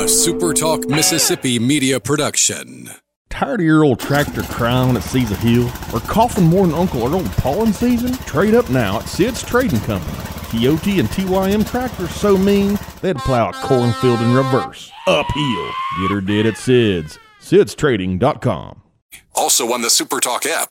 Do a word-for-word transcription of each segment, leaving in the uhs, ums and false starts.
A Super Talk Mississippi media production. Tired of your old tractor crying when it sees a hill? Or coughing more than Uncle Earl in pollen season? Trade up now at Sid's Trading Company. T and T Y M tractors so mean, they'd plow a cornfield in reverse. Uphill. Get her did at Sid's. Sids Trading dot com. Also on the Super Talk app.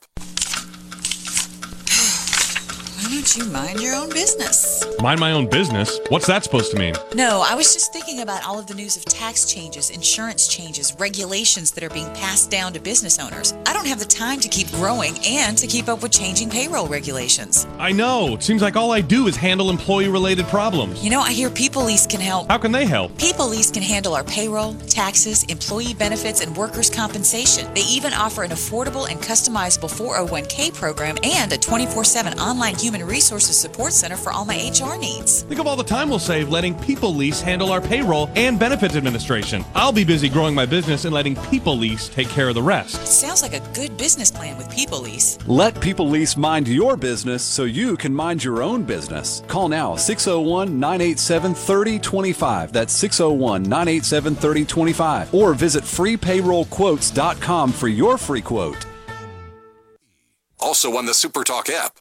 Why don't you mind your own business? Mind my own business? What's that supposed to mean? No, I was just thinking about all of the news of tax changes, insurance changes, regulations that are being passed down to business owners. I don't have the time to keep growing and to keep up with changing payroll regulations. I know. It seems like all I do is handle employee-related problems. You know, I hear PeopleLease can help. How can they help? PeopleLease can handle our payroll, taxes, employee benefits, and workers' compensation. They even offer an affordable and customizable four oh one k program and a twenty-four seven online human resources support center for all my H R needs. Think of all the time we'll save letting PeopleLease handle our payroll and benefits administration. I'll be busy growing my business and letting PeopleLease take care of the rest. It sounds like a good business plan with PeopleLease. Let PeopleLease mind your business so you can mind your own business. Call now six oh one, nine eight seven, three oh two five. That's six oh one, nine eight seven, three oh two five. Or visit free payroll quotes dot com for your free quote. Also on the Super Talk app.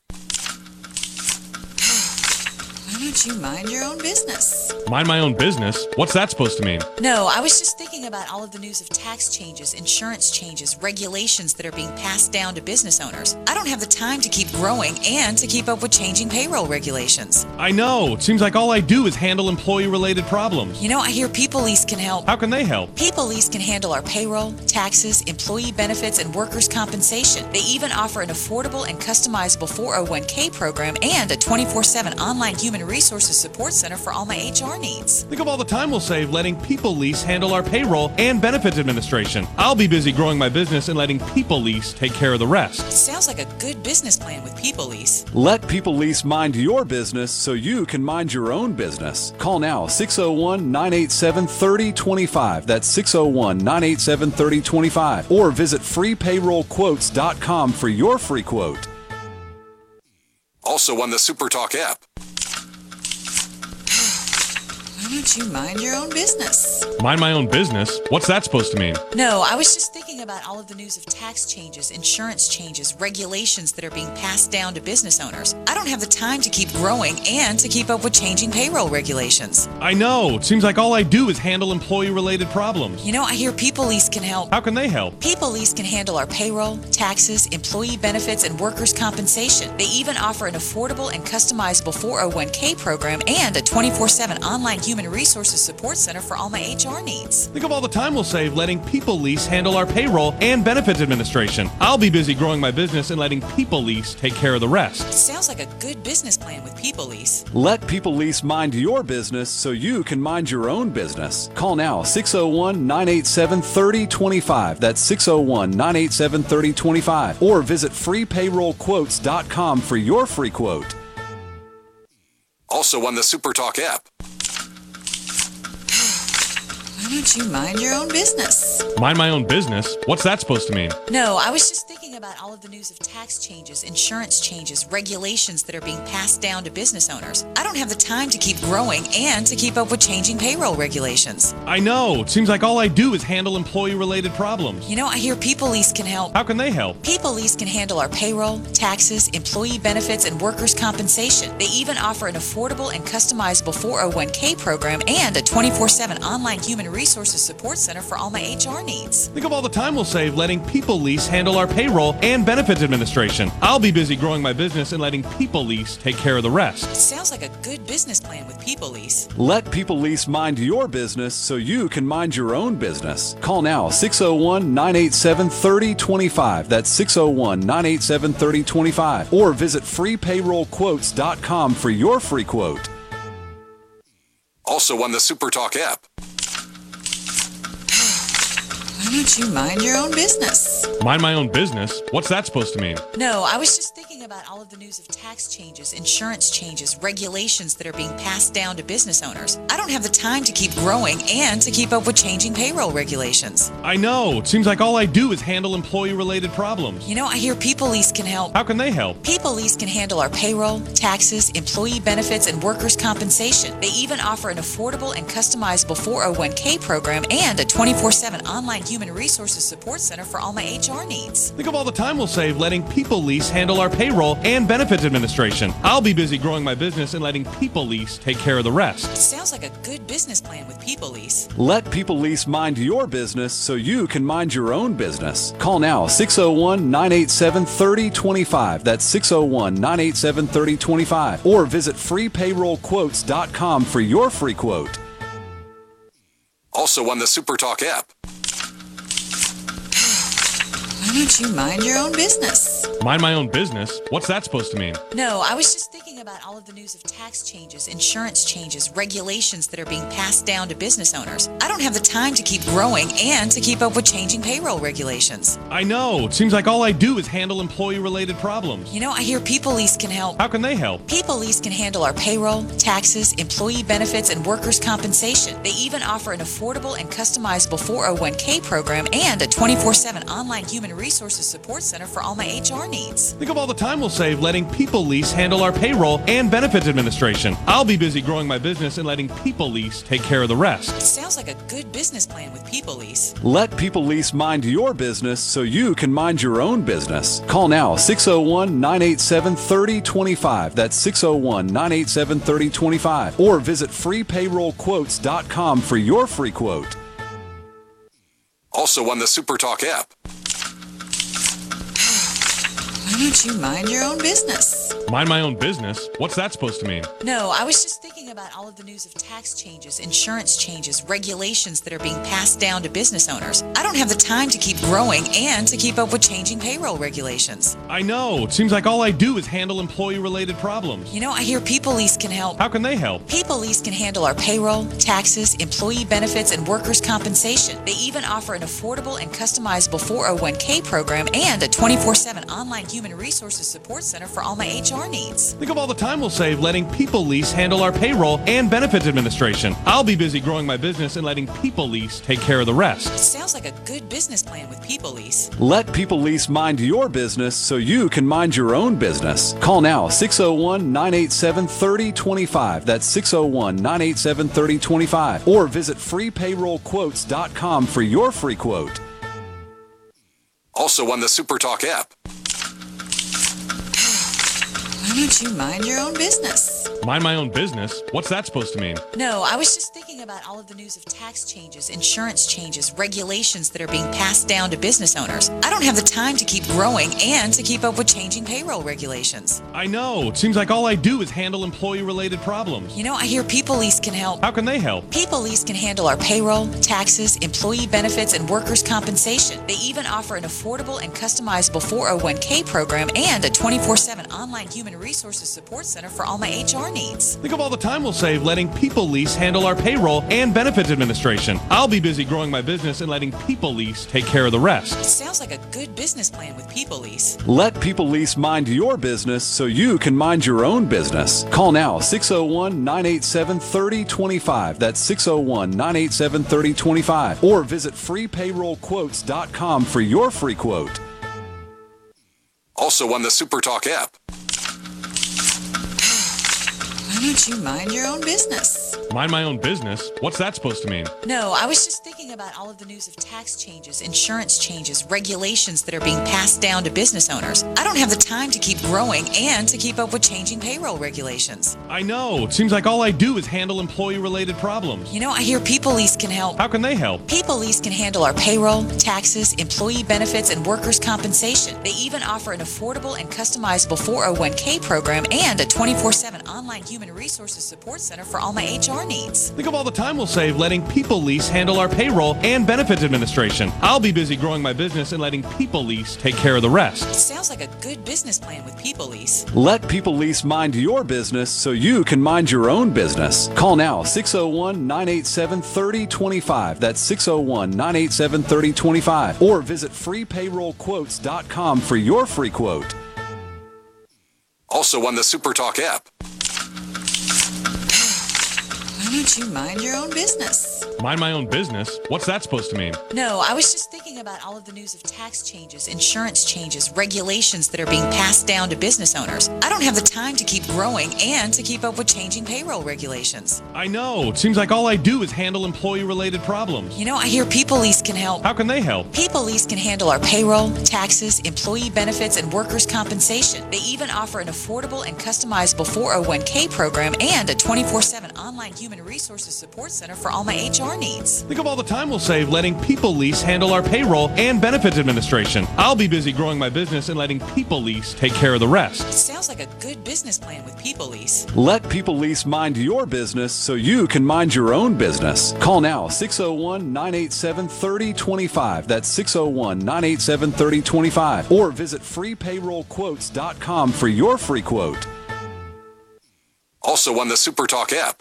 Why don't you mind your own business? Mind my own business? What's that supposed to mean? No, I was just thinking about all of the news of tax changes, insurance changes, regulations that are being passed down to business owners. I don't have the time to keep growing and to keep up with changing payroll regulations. I know. It seems like all I do is handle employee-related problems. You know, I hear PeopleLease can help. How can they help? PeopleLease can handle our payroll, taxes, employee benefits, and workers' compensation. They even offer an affordable and customizable four oh one k program and a twenty-four seven online human resources support center for all my H R needs. Think of all the time we'll save letting PeopleLease handle our payroll and benefits administration. I'll be busy growing my business and letting PeopleLease take care of the rest. It sounds like a good business plan with PeopleLease. Let PeopleLease mind your business so you can mind your own business. Call now six oh one, nine eight seven, three oh two five. That's six oh one, nine eight seven, three oh two five. Or visit free payroll quotes dot com for your free quote. Also on the Super Talk app. Why don't you mind your own business? Mind my own business? What's that supposed to mean? No, I was just thinking about all of the news of tax changes, insurance changes, regulations that are being passed down to business owners. I don't have the time to keep growing and to keep up with changing payroll regulations. I know. It seems like all I do is handle employee-related problems. You know, I hear PeopleLease can help. How can they help? PeopleLease can handle our payroll, taxes, employee benefits, and workers' compensation. They even offer an affordable and customizable four oh one k program and a twenty-four seven online human resources support center for all my H R needs. Think of all the time we'll save letting PeopleLease handle our payroll and benefits administration. I'll be busy growing my business and letting PeopleLease take care of the rest. It sounds like a good business plan with PeopleLease. Let PeopleLease mind your business so you can mind your own business. Call now six oh one, nine eight seven, three oh two five. That's six oh one, nine eight seven, three oh two five. Or visit free payroll quotes dot com for your free quote. Also on the Super Talk app. Why don't you mind your own business? Mind my own business? What's that supposed to mean? No, I was just thinking about all of the news of tax changes, insurance changes, regulations that are being passed down to business owners. I don't have the time to keep growing and to keep up with changing payroll regulations. I know. It seems like all I do is handle employee-related problems. You know, I hear PeopleLease can help. How can they help? PeopleLease can handle our payroll, taxes, employee benefits, and workers' compensation. They even offer an affordable and customizable four oh one k program and a twenty-four seven online human resources support center for all my H R needs. Think of all the time we'll save letting PeopleLease handle our payroll and benefits administration. I'll be busy growing my business and letting PeopleLease take care of the rest. It sounds like a good business plan with PeopleLease. Let PeopleLease mind your business so you can mind your own business. Call now six oh one, nine eight seven, three oh two five. That's six oh one, nine eight seven, three oh two five. Or visit free payroll quotes dot com for your free quote. Also on the Super Talk app. Why don't you mind your own business? Mind my own business? What's that supposed to mean? No, I was just thinking about all of the news of tax changes, insurance changes, regulations that are being passed down to business owners, I don't have the time to keep growing and to keep up with changing payroll regulations. I know. It seems like all I do is handle employee-related problems. You know, I hear People Lease can help. How can they help? People Lease can handle our payroll, taxes, employee benefits, and workers' compensation. They even offer an affordable and customizable four oh one k program and a twenty-four seven online human resources support center for all my H R needs. Think of all the time we'll save letting People Lease handle our payroll and benefits administration. I'll be busy growing my business and letting People Lease take care of the rest. Sounds like a good business plan with People Lease. Let People Lease mind your business so you can mind your own business. Call now six oh one, nine eight seven, three oh two five. That's six oh one, nine eight seven, three oh two five. Or visit free payroll quotes dot com for your free quote. Also on the SuperTalk app. Why don't you mind your own business? Mind my own business? What's that supposed to mean? No, I was just thinking about all of the news of tax changes, insurance changes, regulations that are being passed down to business owners. I don't have the time to keep growing and to keep up with changing payroll regulations. I know. It seems like all I do is handle employee-related problems. You know, I hear People Lease can help. How can they help? People Lease can handle our payroll, taxes, employee benefits, and workers' compensation. They even offer an affordable and customizable four oh one k program and a twenty-four seven online human resources support center for all my H R needs. Think of all the time we'll save letting People Lease handle our payroll and benefits administration. I'll be busy growing my business and letting People Lease take care of the rest. Sounds like a good business plan with People Lease. Let People Lease mind your business so you can mind your own business. Call now six oh one, nine eight seven, three oh two five. That's six oh one, nine eight seven, three oh two five. Or visit free payroll quotes dot com for your free quote. Also on the SuperTalk app. Why don't you mind your own business? Mind my own business? What's that supposed to mean? No, I was just thinking about all of the news of tax changes, insurance changes, regulations that are being passed down to business owners. I don't have the time to keep growing and to keep up with changing payroll regulations. I know. It seems like all I do is handle employee-related problems. You know, I hear People Lease can help. How can they help? People Lease can handle our payroll, taxes, employee benefits, and workers' compensation. They even offer an affordable and customizable four oh one k program and a twenty-four seven online human resources support center for all my H R needs. Think of all the time we'll save letting People Lease handle our payroll and benefits administration. I'll be busy growing my business and letting People Lease take care of the rest. Sounds like a good business plan with People Lease. Let People Lease mind your business so you can mind your own business. Call now six oh one, nine eight seven, three oh two five. That's six oh one, nine eight seven, three oh two five. Or visit free payroll quotes dot com for your free quote. Also on the SuperTalk app. Why don't you mind your own business? Mind my own business? What's that supposed to mean? No, I was just thinking about all of the news of tax changes, insurance changes, regulations that are being passed down to business owners. I don't have the time to keep growing and to keep up with changing payroll regulations. I know. It seems like all I do is handle employee-related problems. You know, I hear People Lease can help. How can they help? People Lease can handle our payroll, taxes, employee benefits, and workers' compensation. They even offer an affordable and customizable four oh one k program and a twenty-four seven online human resources support center for all my H R needs. Think of all the time we'll save letting People Lease handle our payroll and benefits administration. I'll be busy growing my business and letting People Lease take care of the rest. Sounds like a good business plan with People Lease. Let People Lease mind your business so you can mind your own business. Call now six oh one, nine eight seven, three oh two five. That's six oh one, nine eight seven, three oh two five. Or visit free payroll quotes dot com for your free quote. Also on the SuperTalk app. Why don't you mind your own business? Mind my own business? What's that supposed to mean? No, I was just thinking about all of the news of tax changes, insurance changes, regulations that are being passed down to business owners. I don't have the time to keep growing and to keep up with changing payroll regulations. I know. It seems like all I do is handle employee-related problems. You know, I hear People Lease can help. How can they help? People Lease can handle our payroll, taxes, employee benefits, and workers' compensation. They even offer an affordable and customizable four oh one k program and a twenty-four seven online human resources support center for all my H R needs. Think of all the time we'll save letting People Lease handle our payroll and benefits administration. I'll be busy growing my business and letting People Lease take care of the rest. Sounds like a good business plan with People Lease. Let People Lease mind your business so you can mind your own business. Call now six oh one, nine eight seven, three oh two five. That's six oh one, nine eight seven, three oh two five. Or visit free payroll quotes dot com for your free quote. Also on the SuperTalk app. Why don't you mind your own business? Mind my own business? What's that supposed to mean? No, I was just thinking about all of the news of tax changes, insurance changes, regulations that are being passed down to business owners. I don't have the time to keep growing and to keep up with changing payroll regulations. I know. It seems like all I do is handle employee-related problems. You know, I hear People Lease can help. How can they help? People Lease can handle our payroll, taxes, employee benefits, and workers' compensation. They even offer an affordable and customizable four oh one k program and a twenty-four seven online human resources support center for all my H R needs. Think of all the time we'll save letting People Lease handle our payroll and benefits administration. I'll be busy growing my business and letting People Lease take care of the rest. It sounds like a good business plan with People Lease. Let People Lease mind your business so you can mind your own business. Call now six oh one, nine eight seven, three oh two five. That's six oh one, nine eight seven, three oh two five. Or visit free payroll quotes dot com for your free quote. Also on the SuperTalk app.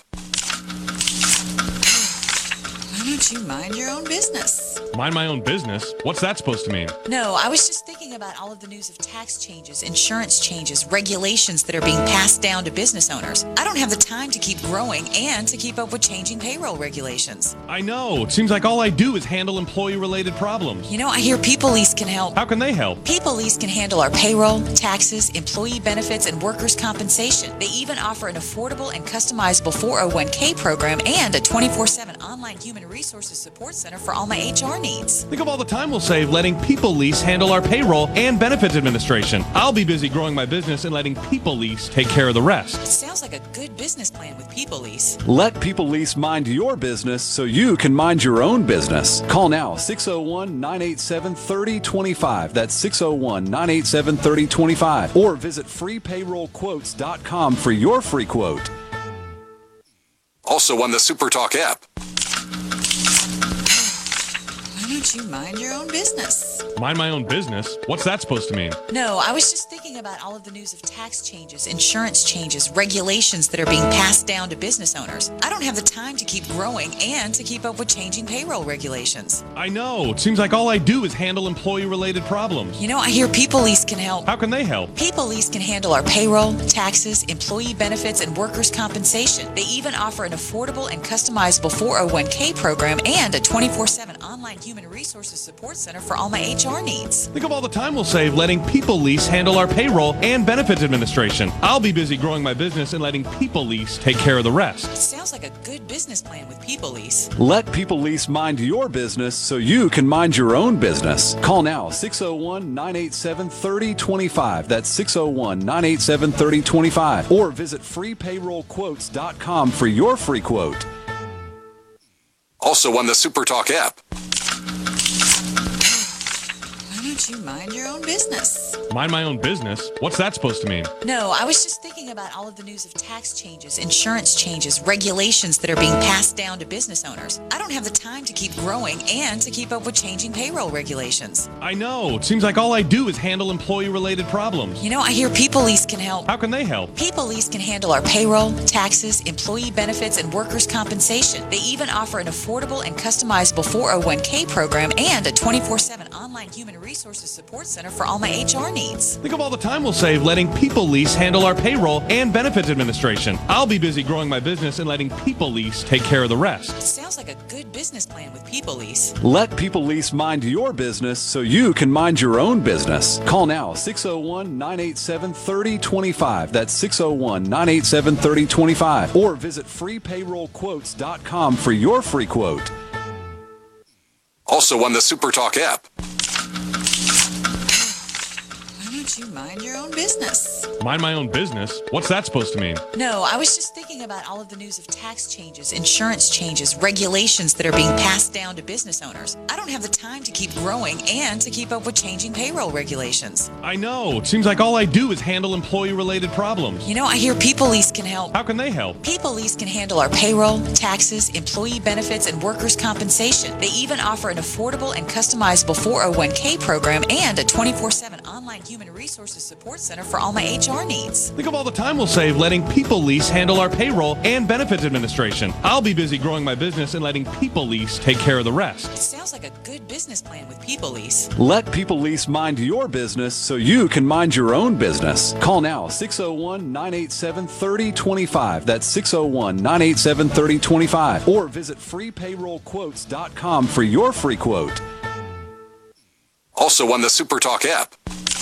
Why don't you mind your own business? Mind my own business? What's that supposed to mean? No, I was just thinking about all of the news of tax changes, insurance changes, regulations that are being passed down to business owners. I don't have the time to keep growing and to keep up with changing payroll regulations. I know. It seems like all I do is handle employee-related problems. You know, I hear People Lease can help. How can they help? People Lease can handle our payroll, taxes, employee benefits, and workers' compensation. They even offer an affordable and customizable four oh one k program and a twenty-four seven online human resources support center for all my H R needs. Think of all the time we'll save letting People Lease handle our payroll and benefits administration. I'll be busy growing my business and letting People Lease take care of the rest. It sounds like a good business plan with People Lease. Let People Lease mind your business so you can mind your own business. Call now six oh one, nine eight seven, three oh two five. That's six oh one, nine eight seven, three oh two five. Or visit free payroll quotes dot com for your free quote. Also on the SuperTalk app. Why don't you mind your own business? Mind my own business? What's that supposed to mean? No, I was just thinking about all of the news of tax changes, insurance changes, regulations that are being passed down to business owners. I don't have the time to keep growing and to keep up with changing payroll regulations. I know. It seems like all I do is handle employee-related problems. You know, I hear People Lease can help. How can they help? People Lease can handle our payroll, taxes, employee benefits, and workers' compensation. They even offer an affordable and customizable four oh one k program and a twenty-four seven online human resources support center for all my H R needs. Think of all the time we'll save letting People Lease handle our payroll and benefits administration. I'll be busy growing my business and letting People Lease take care of the rest. It sounds like a good business plan with People Lease. Let People Lease mind your business so you can mind your own business. Call now six oh one, nine eight seven, three oh two five. That's six oh one, nine eight seven, three oh two five. Or visit free payroll quotes dot com for your free quote. Also on the SuperTalk app. Why don't you mind your own business? Mind my own business? What's that supposed to mean? No, I was just thinking about all of the news of tax changes, insurance changes, regulations that are being passed down to business owners. I don't have the time to keep growing and to keep up with changing payroll regulations. I know. It seems like all I do is handle employee-related problems. You know, I hear People Lease can help. How can they help? People Lease can handle our payroll, taxes, employee benefits, and workers' compensation. They even offer an affordable and customizable four oh one k program and a twenty-four seven online human resources support center for all my H R needs. Think of all the time we'll save letting People Lease handle our payroll and benefits administration. I'll be busy growing my business and letting People Lease take care of the rest. It sounds like a good business plan with People Lease. Let People Lease mind your business so you can mind your own business. Call now six oh one, nine eight seven, three oh two five. That's six oh one, nine eight seven, three oh two five. Or visit free payroll quotes dot com for your free quote. Also on the SuperTalk app. Why don't you mind your own business? Mind my own business? What's that supposed to mean? No, I was just thinking about all of the news of tax changes, insurance changes, regulations that are being passed down to business owners. I don't have the time to keep growing and to keep up with changing payroll regulations. I know. It seems like all I do is handle employee-related problems. You know, I hear People Lease can help. How can they help? People Lease can handle our payroll, taxes, employee benefits, and workers' compensation. They even offer an affordable and customizable four oh one k program and a twenty-four seven online human resources Resources Support Center for all my H R needs. Think of all the time we'll save letting People Lease handle our payroll and benefits administration. I'll be busy growing my business and letting People Lease take care of the rest. It sounds like a good business plan with People Lease. Let People Lease mind your business so you can mind your own business. Call now six oh one, nine eight seven, three oh two five. That's six oh one, nine eight seven, three oh two five. Or visit free payroll quotes dot com for your free quote. Also on the SuperTalk app.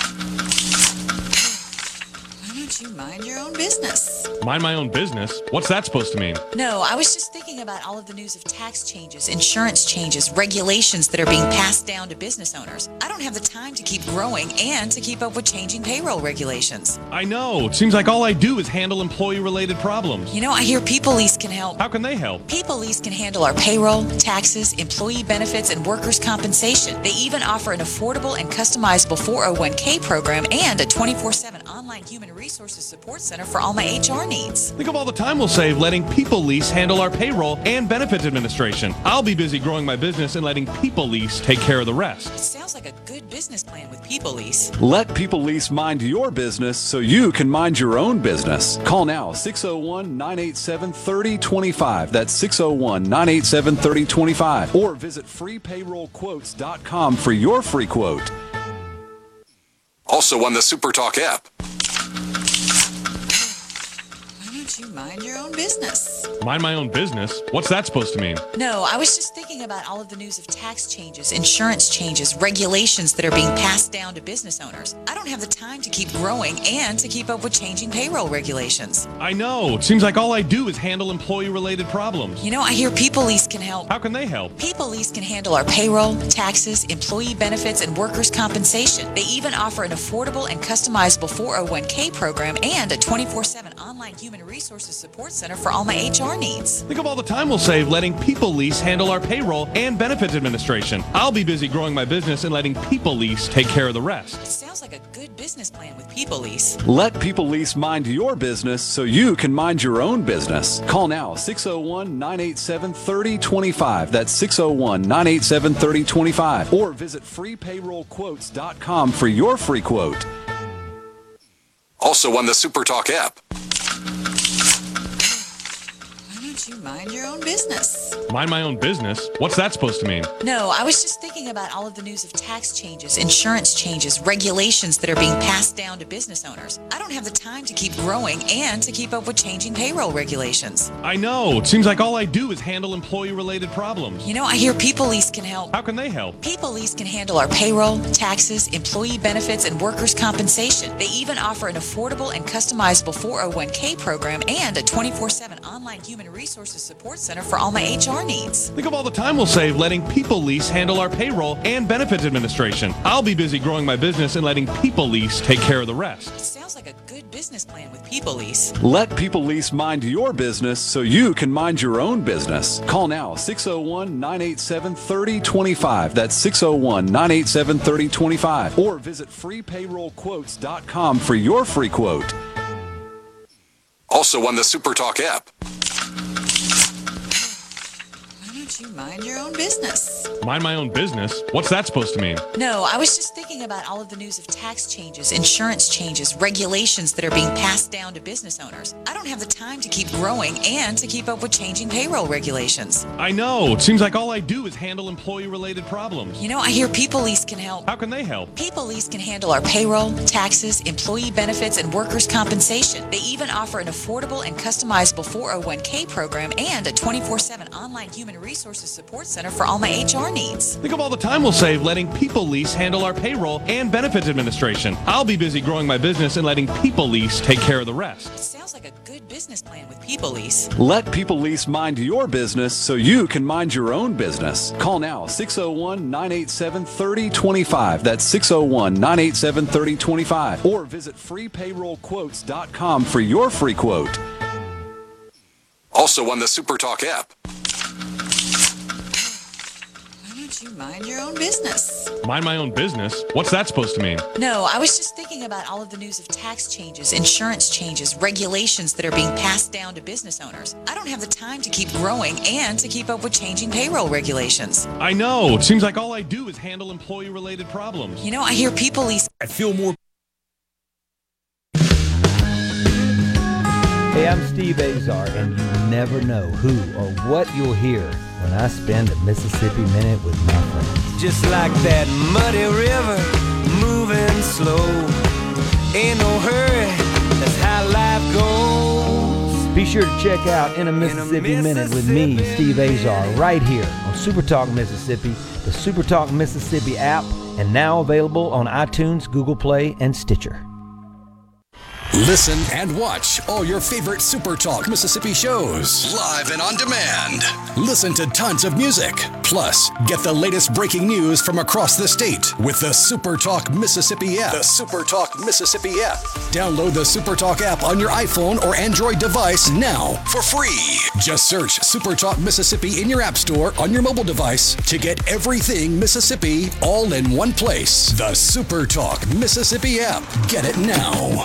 Why don't you mind your own business? Mind my own business? What's that supposed to mean? No, I was just thinking about all of the news of tax changes, insurance changes, regulations that are being passed down to business owners. I don't have the time to keep growing and to keep up with changing payroll regulations. I know. It seems like all I do is handle employee-related problems. You know, I hear People Lease can help. How can they help? People Lease can handle our payroll, taxes, employee benefits, and workers' compensation. They even offer an affordable and customizable four oh one k program and a twenty-four seven online human resources support center for all my H R needs. Think of all the time we'll save letting People Lease handle our payroll and benefits administration. I'll be busy growing my business and letting People Lease take care of the rest. It sounds like a good business plan with People Lease. Let People Lease mind your business so you can mind your own business. Call now six oh one, nine eight seven, three oh two five. That's six oh one, nine eight seven, three oh two five. Or visit free payroll quotes dot com for your free quote. Also on the SuperTalk app. Why don't you mind your own business? Mind my own business? What's that supposed to mean? No, I was just thinking about all of the news of tax changes, insurance changes, regulations that are being passed down to business owners. I don't have the time to keep growing and to keep up with changing payroll regulations. I know. It seems like all I do is handle employee-related problems. You know, I hear People Lease can help. How can they help? People Lease can handle our payroll, taxes, employee benefits, and workers' compensation. They even offer an affordable and customizable four oh one k program and a twenty-four seven online human resources support center for all my H R needs. Think of all the time we'll save letting People Lease handle our payroll and benefits administration. I'll be busy growing my business and letting People Lease take care of the rest. It sounds like a good business plan with People Lease. Let People Lease mind your business so you can mind your own business. Call now six oh one, nine eight seven, three oh two five. That's six oh one, nine eight seven, three oh two five. Or visit free payroll quotes dot com for your free quote. Also on the SuperTalk app. Why don't you mind your own business? Mind my own business? What's that supposed to mean? No, I was just thinking about all of the news of tax changes, insurance changes, regulations that are being passed down to business owners. I don't have the time to keep growing and to keep up with changing payroll regulations. I know. It seems like all I do is handle employee-related problems. You know, I hear People Lease can help. How can they help? People Lease can handle our payroll, taxes, employee benefits, and workers' compensation. They even offer an affordable and customizable four oh one k program and a twenty-four seven online human resources support center for all my H R needs. Think of all the time we'll save letting People Lease handle our payroll and benefits administration. I'll be busy growing my business and letting People Lease take care of the rest. It sounds like a good business plan with People Lease. Let People Lease mind your business so you can mind your own business. Call now six oh one, nine eight seven, three oh two five. That's six oh one, nine eight seven, three oh two five. Or visit free payroll quotes dot com for your free quote. Also on the SuperTalk app. Why don't you mind your own business? Mind my own business? What's that supposed to mean? No, I was just thinking about all of the news of tax changes, insurance changes, regulations that are being passed down to business owners. I don't have the time to keep growing and to keep up with changing payroll regulations. I know. It seems like all I do is handle employee-related problems. You know, I hear People Lease can help. How can they help? People Lease can handle our payroll, taxes, employee benefits, and workers' compensation. They even offer an affordable and customizable four oh one k program and a twenty-four seven online human resources support center for all my H R needs. Think of all the time we'll save letting People Lease handle our payroll and benefits administration. I'll be busy growing my business and letting People Lease take care of the rest. It sounds like a good business plan with People Lease. Let People Lease mind your business so you can mind your own business. Call now six oh one, nine eight seven, three oh two five. That's six oh one, nine eight seven, three oh two five. Or visit free payroll quotes dot com for your free quote. Also on the SuperTalk app. Why don't you mind your own business? Mind my own business? What's that supposed to mean? No, I was just thinking about all of the news of tax changes, insurance changes, regulations that are being passed down to business owners. I don't have the time to keep growing and to keep up with changing payroll regulations. I know. It seems like all I do is handle employee-related problems. You know, I hear People Lease. I feel more Hey, I'm Steve Azar, and you never know who or what you'll hear when I spend a Mississippi Minute with my friends. Just like that muddy river, moving slow. Ain't no hurry, that's how life goes. Be sure to check out In a Mississippi, In a Mississippi Minute with me, Steve Azar, right here on Super Talk Mississippi, the Super Talk Mississippi app, and now available on iTunes, Google Play, and Stitcher. Listen and watch all your favorite Super Talk Mississippi shows live and on demand. Listen to tons of music. Plus, get the latest breaking news from across the state with the Super Talk Mississippi app. The Super Talk Mississippi app. Download the Super Talk app on your iPhone or Android device now for free. Just search Super Talk Mississippi in your app store on your mobile device to get everything Mississippi all in one place. The Super Talk Mississippi app. Get it now.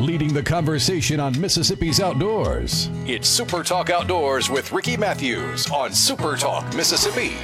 leading the conversation on Mississippi's outdoors. It's Super Talk Outdoors with Ricky Matthews on Super Talk Mississippi.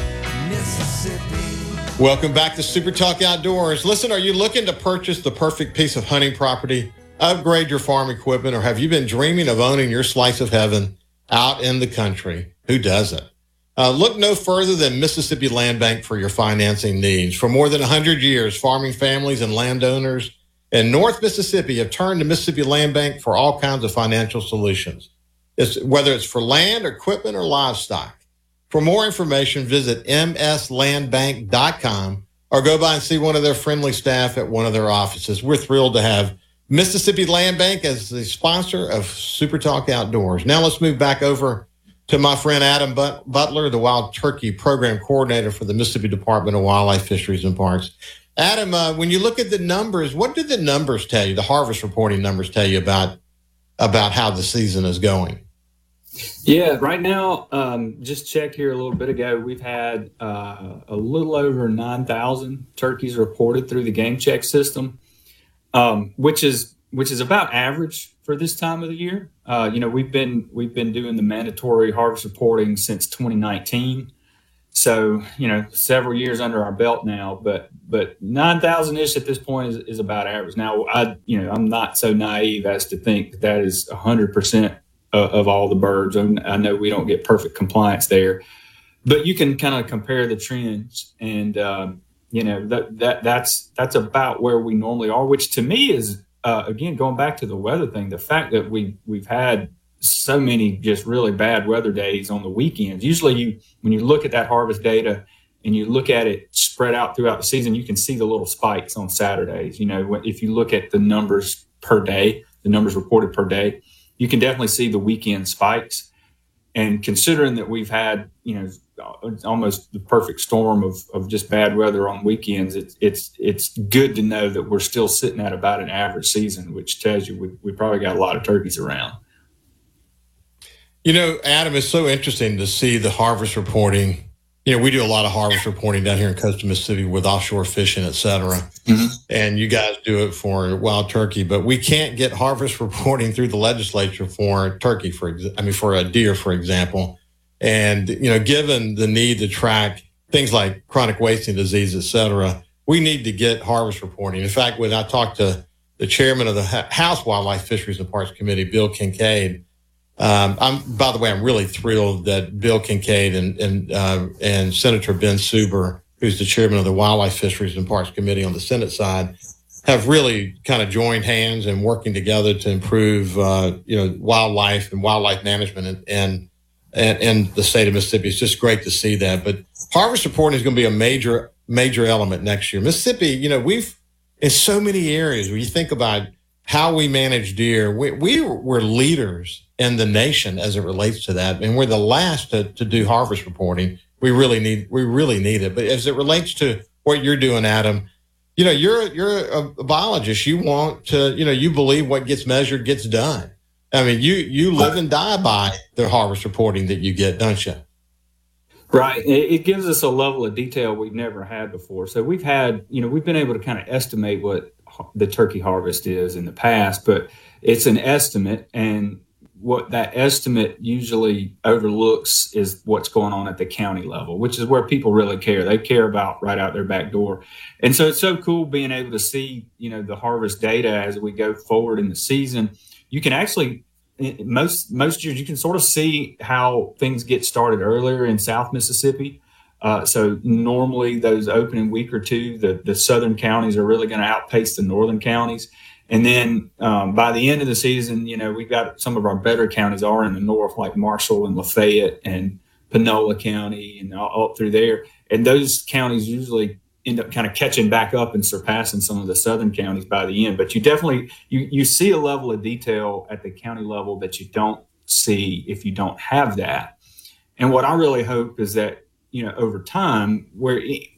Mississippi. Welcome back to Super Talk Outdoors. Listen, are you looking to purchase the perfect piece of hunting property, upgrade your farm equipment, or have you been dreaming of owning your slice of heaven out in the country? Who doesn't? Uh, look no further than Mississippi Land Bank for your financing needs. For more than one hundred years, farming families and landowners in North Mississippi have turned to Mississippi Land Bank for all kinds of financial solutions, it's, whether it's for land, equipment, or livestock. For more information, visit m s land bank dot com or go by and see one of their friendly staff at one of their offices. We're thrilled to have Mississippi Land Bank as the sponsor of Super Talk Outdoors. Now let's move back over to my friend Adam But- Butler, the Wild Turkey Program Coordinator for the Mississippi Department of Wildlife, Fisheries, and Parks. Adam, uh, when you look at the numbers, what did the numbers tell you, the harvest reporting numbers tell you about, about how the season is going? Yeah, right now, um, just checked here a little bit ago, we've had uh, a little over nine thousand turkeys reported through the Game Check system, um, which is which is about average for this time of the year. Uh, you know, we've been we've been doing the mandatory harvest reporting since twenty nineteen, so you know, several years under our belt now. But but nine thousand ish at this point is, is about average. Now, I you know I'm not so naive as to think that, that is a hundred percent of all the birds. I know we don't get perfect compliance there, but you can kind of compare the trends, and um, you know that that that's that's about where we normally are. Which to me is uh, again going back to the weather thing, the fact that we we've had so many just really bad weather days on the weekends. Usually, you when you look at that harvest data and you look at it spread out throughout the season, you can see the little spikes on Saturdays. You know, if you look at the numbers per day, the numbers reported per day, you can definitely see the weekend spikes. And considering that we've had, you know, almost the perfect storm of, of just bad weather on weekends, it's it's it's good to know that we're still sitting at about an average season, which tells you we, we probably got a lot of turkeys around. You know, Adam, it's so interesting to see the harvest reporting. You know, we do a lot of harvest reporting down here in coastal Mississippi with offshore fishing, et cetera. Mm-hmm. And you guys do it for wild turkey, but we can't get harvest reporting through the legislature for turkey, for ex- I mean, for a deer, for example. And, you know, given the need to track things like chronic wasting disease, et cetera, we need to get harvest reporting. In fact, when I talked to the chairman of the House Wildlife, Fisheries, and Parks Committee, Bill Kincaid, Um, I'm, by the way, I'm really thrilled that Bill Kincaid and, and, uh, and Senator Ben Suber, who's the chairman of the Wildlife, Fisheries, and Parks Committee on the Senate side, have really kind of joined hands and working together to improve, uh, you know, wildlife and wildlife management and, and, and, and the state of Mississippi. It's just great to see that. But harvest reporting is going to be a major, major element next year. Mississippi, you know, we've, in so many areas, when you think about how we manage deer, we, we were leaders in the nation as it relates to that. And we're the last to, to do harvest reporting. We really need, we really need it. But as it relates to what you're doing, Adam, you know, you're, you're a, a biologist. You want to, you know, you believe what gets measured gets done. I mean, you, you live and die by the harvest reporting that you get, don't you? Right. It gives us a level of detail we've never had before. So we've had, you know, we've been able to kind of estimate what the turkey harvest is in the past, but it's an estimate, and what that estimate usually overlooks is what's going on at the county level, which is where people really care. They care about right out their back door. And so it's so cool being able to see, you know, the harvest data as we go forward in the season. You can actually, most, most years, you can sort of see how things get started earlier in South Mississippi. Uh, so normally those opening week or two, the, the southern counties are really going to outpace the northern counties. And then um, by the end of the season, you know, we've got some of our better counties are in the north, like Marshall and Lafayette and Panola County and all up through there. And those counties usually end up kind of catching back up and surpassing some of the southern counties by the end. But you definitely, you, you see a level of detail at the county level that you don't see if you don't have that. And what I really hope is that, you know, over time, where it,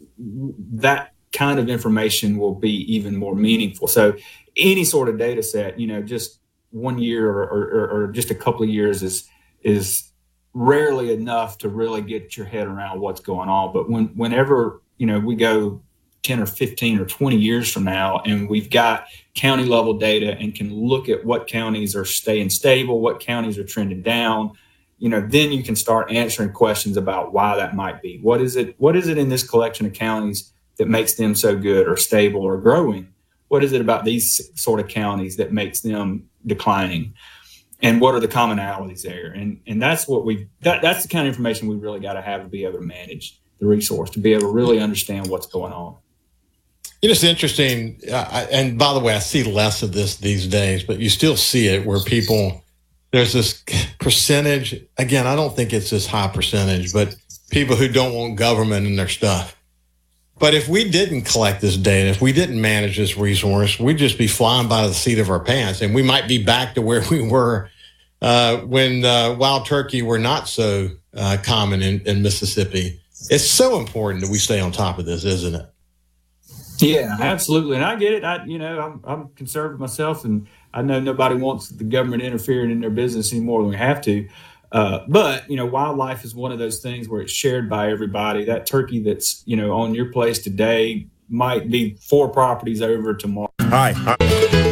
that kind of information will be even more meaningful. So any sort of data set, you know, just one year or, or, or just a couple of years is is rarely enough to really get your head around what's going on. But when whenever, you know, we go ten or fifteen or twenty years from now, and we've got county level data and can look at what counties are staying stable, what counties are trending down, you know, then you can start answering questions about why that might be. What is it? What is it in this collection of counties that makes them so good or stable or growing? What is it about these sort of counties that makes them declining? And what are the commonalities there? And and that's what we that, that's the kind of information we really got to have to be able to manage the resource, to be able to really understand what's going on. You know, it's interesting. Uh, and by the way, I see less of this these days, but you still see it where people, there's this percentage. Again, I don't think it's this high percentage, but people who don't want government in their stuff. But if we didn't collect this data, if we didn't manage this resource, we'd just be flying by the seat of our pants, and we might be back to where we were uh, when uh, wild turkey were not so uh, common in, in Mississippi. It's so important that we stay on top of this, isn't it? Yeah, absolutely. And I get it. I, you know, I'm, I'm conservative myself, and I know nobody wants the government interfering in their business any more than we have to. Uh, but, you know, wildlife is one of those things where it's shared by everybody. That turkey that's, you know, on your place today might be four properties over tomorrow. Hi. Hi.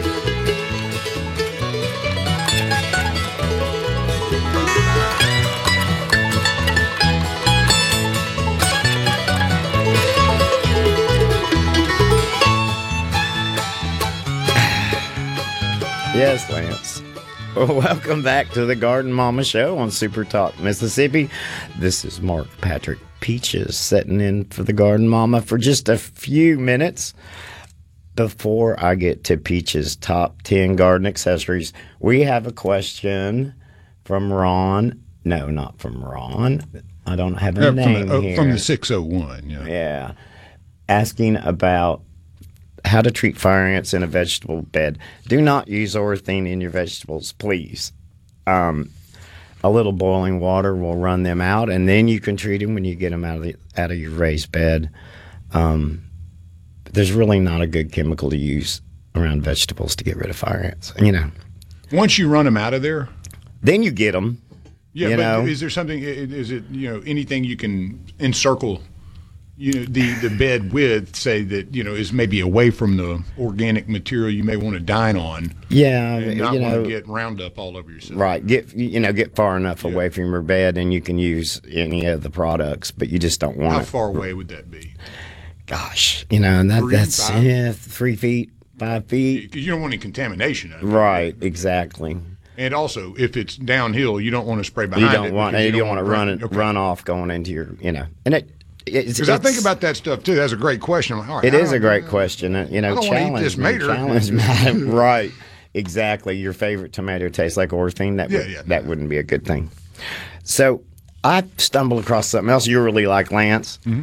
Yes, Lance. Well, welcome back to the Garden Mama Show on Super Talk Mississippi. This is Mark Patrick Peaches sitting in for the Garden Mama for just a few minutes. Before I get to Peaches' top ten garden accessories, we have a question from Ron. No, not from Ron. I don't have a uh, name from, uh, here. From the six oh one, yeah. Yeah. Asking about how to treat fire ants in a vegetable bed. Do not use orthene in your vegetables, please. Um, a little boiling water will run them out, and then you can treat them when you get them out of the, out of your raised bed. Um, there's really not a good chemical to use around vegetables to get rid of fire ants. You know, once you run them out of there, then you get them. Yeah, you but know? Is there something? Is it you know anything you can encircle? You know, the, the bed with, say, that, you know, is maybe away from the organic material you may want to dine on. Yeah. And not you want know, to get Roundup all over yourself. Right. Get, you know, get far enough yeah. away from your bed and you can use any of the products, but you just don't want How it. far away would that be? Gosh, you know, and that, three, that's five? Yeah, three feet, five feet. Because you don't want any contamination of it. Right, exactly. And also, if it's downhill, you don't want to spray behind you don't it. Want, you, you don't want to run, run, it, okay. run off going into your, you know, and it, Because I think about that stuff too. That's a great question. Like, all right, it is a great question. You know, I don't challenge want to eat this me, mater. challenge me. Right, exactly. Your favorite tomato tastes like orthene. That yeah, would, yeah. that wouldn't be a good thing. So I stumbled across something else you really like, Lance. Mm-hmm.